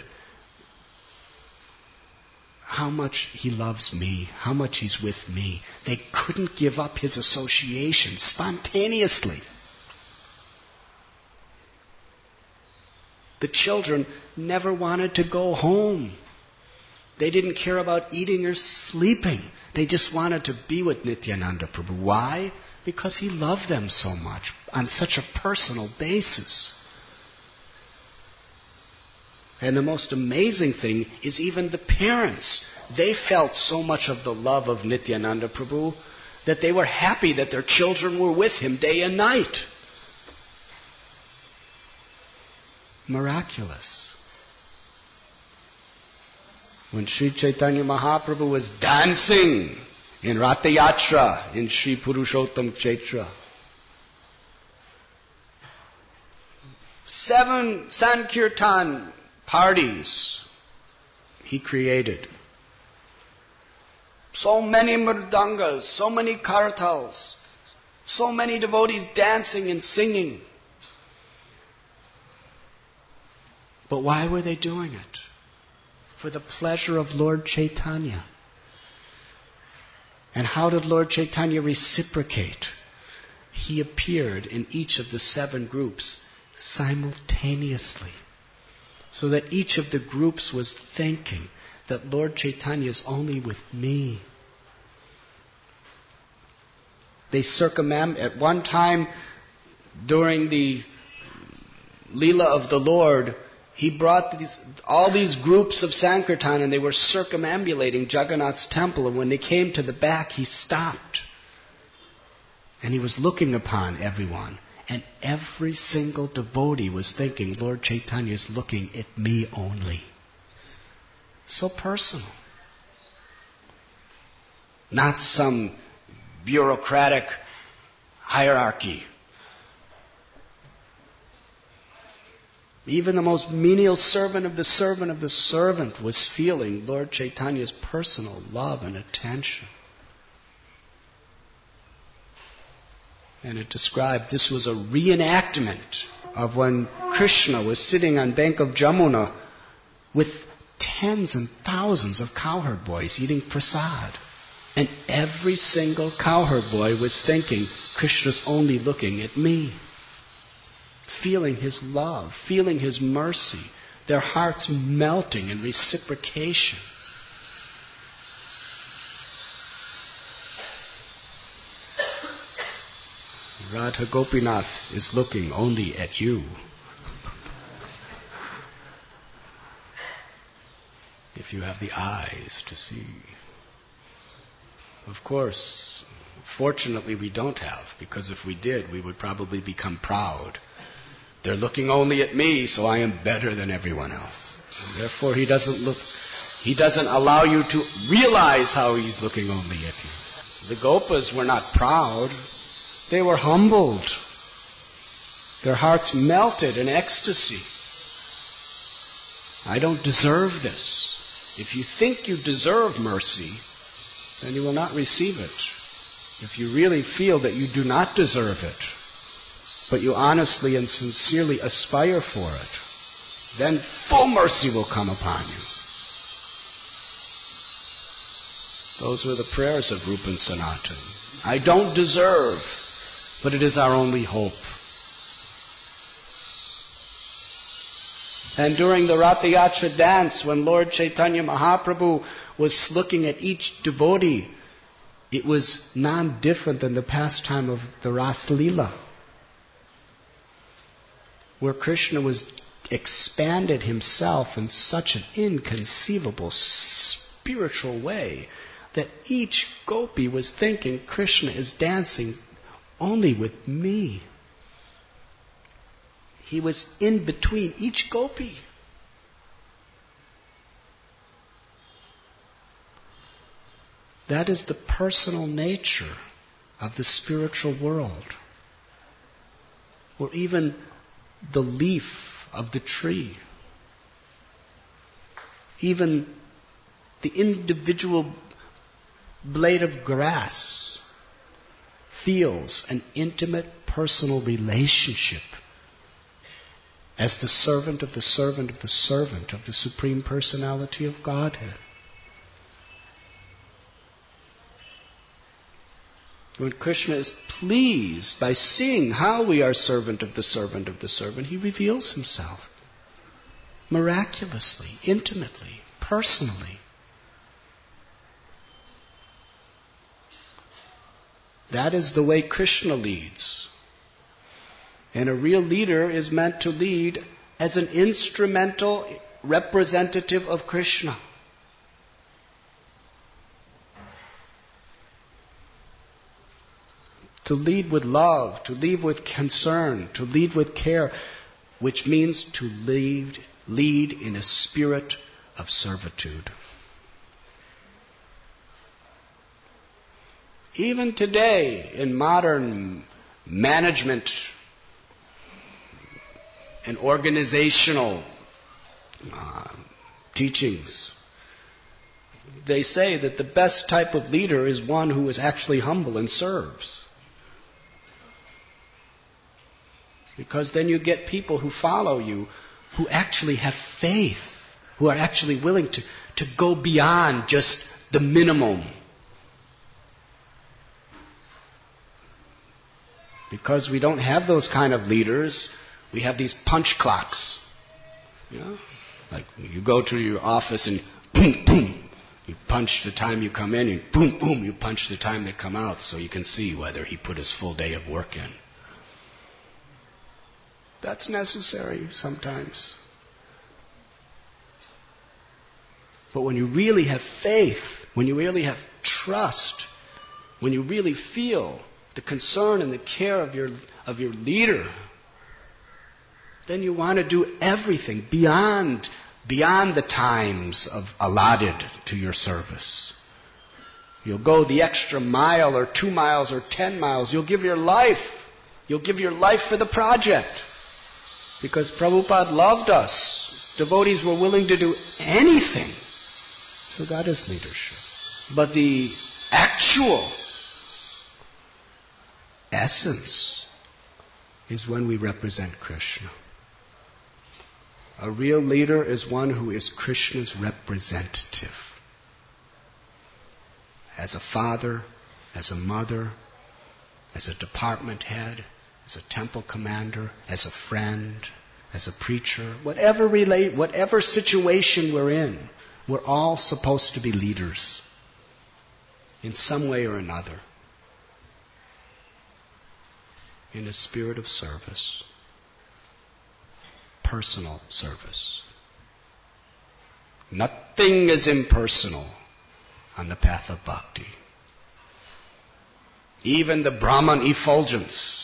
how much he loves me, how much he's with me. They couldn't give up his association spontaneously. The children never wanted to go home. They didn't care about eating or sleeping. They just wanted to be with Nityananda Prabhu. Why? Because he loved them so much on such a personal basis. And the most amazing thing is even the parents. They felt so much of the love of Nityananda Prabhu that they were happy that their children were with him day and night. Miraculous. When Sri Chaitanya Mahaprabhu was dancing in Ratha Yatra in Sri Purushottam Kshetra, seven Sankirtan parties he created. So many mridangas, so many kartals, so many devotees dancing and singing. But why were they doing it? For the pleasure of Lord Chaitanya. And how did Lord Chaitanya reciprocate? He appeared in each of the seven groups simultaneously, so that each of the groups was thinking that Lord Chaitanya is only with me. They circumambulated. At one time, during the Leela of the Lord, he brought these, all these groups of Sankirtan, and they were circumambulating Jagannath's temple. And when they came to the back, he stopped. And he was looking upon everyone. And every single devotee was thinking, Lord Chaitanya is looking at me only. So personal. Not some bureaucratic hierarchy. Even the most menial servant of the servant of the servant was feeling Lord Chaitanya's personal love and attention. And it described this was a reenactment of when Krishna was sitting on bank of Jamuna with tens and thousands of cowherd boys eating prasad. And every single cowherd boy was thinking, Krishna's only looking at me. Feeling his love, feeling his mercy, their hearts melting in reciprocation. Radha Gopinath is looking only at you. If you have the eyes to see. Of course, fortunately we don't have, because if we did, we would probably become proud. They're looking only at me, so I am better than everyone else. And therefore he doesn't look, he doesn't allow you to realize how he's looking only at you. The Gopas were not proud. They were humbled. Their hearts melted in ecstasy. I don't deserve this. If you think you deserve mercy, then you will not receive it. If you really feel that you do not deserve it, but you honestly and sincerely aspire for it, then full mercy will come upon you. Those were the prayers of Rupa Sanatan. I don't deserve, but it is our only hope. And during the Ratha Yatra dance, when Lord Chaitanya Mahaprabhu was looking at each devotee, it was non-different than the pastime of the Ras Leela, where Krishna was expanded himself in such an inconceivable spiritual way that each gopi was thinking, Krishna is dancing only with me. He was in between each gopi. That is the personal nature of the spiritual world. Or even the leaf of the tree. Even the individual blade of grass feels an intimate personal relationship as the servant of the servant of the servant of the Supreme Personality of Godhead. When Krishna is pleased by seeing how we are servant of the servant of the servant, he reveals himself miraculously, intimately, personally. That is the way Krishna leads. And a real leader is meant to lead as an instrumental representative of Krishna. To lead with love, to lead with concern, to lead with care, which means to lead, lead in a spirit of servitude. Even today, in modern management and organizational uh, teachings, they say that the best type of leader is one who is actually humble and serves. Because then you get people who follow you who actually have faith, who are actually willing to, to go beyond just the minimum. Because we don't have those kind of leaders, we have these punch clocks. You know? Like you go to your office and boom, boom, you punch the time you come in, and boom, boom, you punch the time they come out so you can see whether he put his full day of work in. That's necessary sometimes. But when you really have faith, when you really have trust, when you really feel the concern and the care of your of your leader, then you want to do everything beyond beyond the times of allotted to your service. You'll go the extra mile or two miles or ten miles. You'll give your life. You'll give your life for the project. Because Prabhupada loved us. Devotees were willing to do anything. So that is leadership. But the actual essence is when we represent Krishna. A real leader is one who is Krishna's representative. As a father, as a mother, as a department head, as a temple commander, as a friend, as a preacher, whatever relate, whatever situation we're in, we're all supposed to be leaders in some way or another, in a spirit of service, personal service. Nothing is impersonal on the path of bhakti. Even the Brahman effulgence,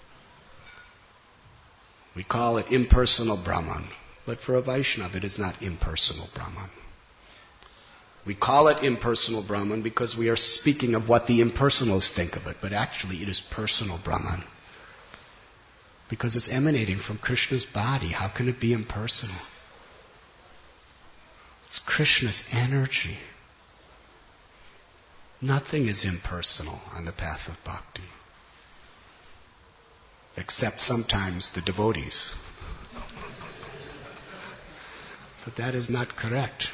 we call it impersonal Brahman. But for a Vaishnava, it is not impersonal Brahman. We call it impersonal Brahman because we are speaking of what the impersonals think of it. But actually, it is personal Brahman. Because it's emanating from Krishna's body. How can it be impersonal? It's Krishna's energy. Nothing is impersonal on the path of bhakti. Except sometimes the devotees. But that is not correct.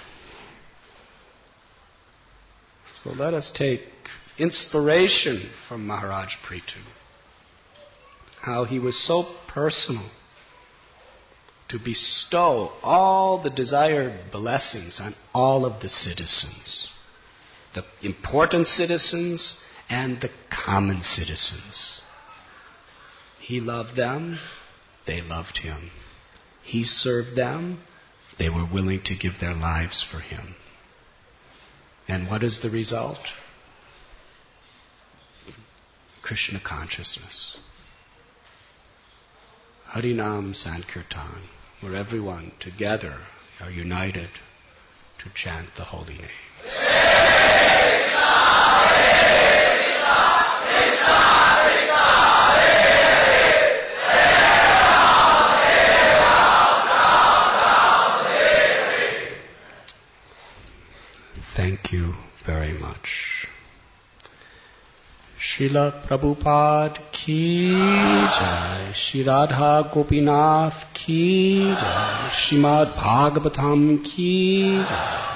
So let us take inspiration from Maharaj Prithu. How he was so personal to bestow all the desired blessings on all of the citizens. The important citizens and the common citizens. He loved them, they loved him. He served them, they were willing to give their lives for him. And what is the result? Krishna consciousness. Harinam Sankirtan, where everyone together are united to chant the holy name. Thank you very much. Shri Srila Prabhupada ki jai, Shri Radha Gopinath ki jai, Srimad Bhagavatam ki jai.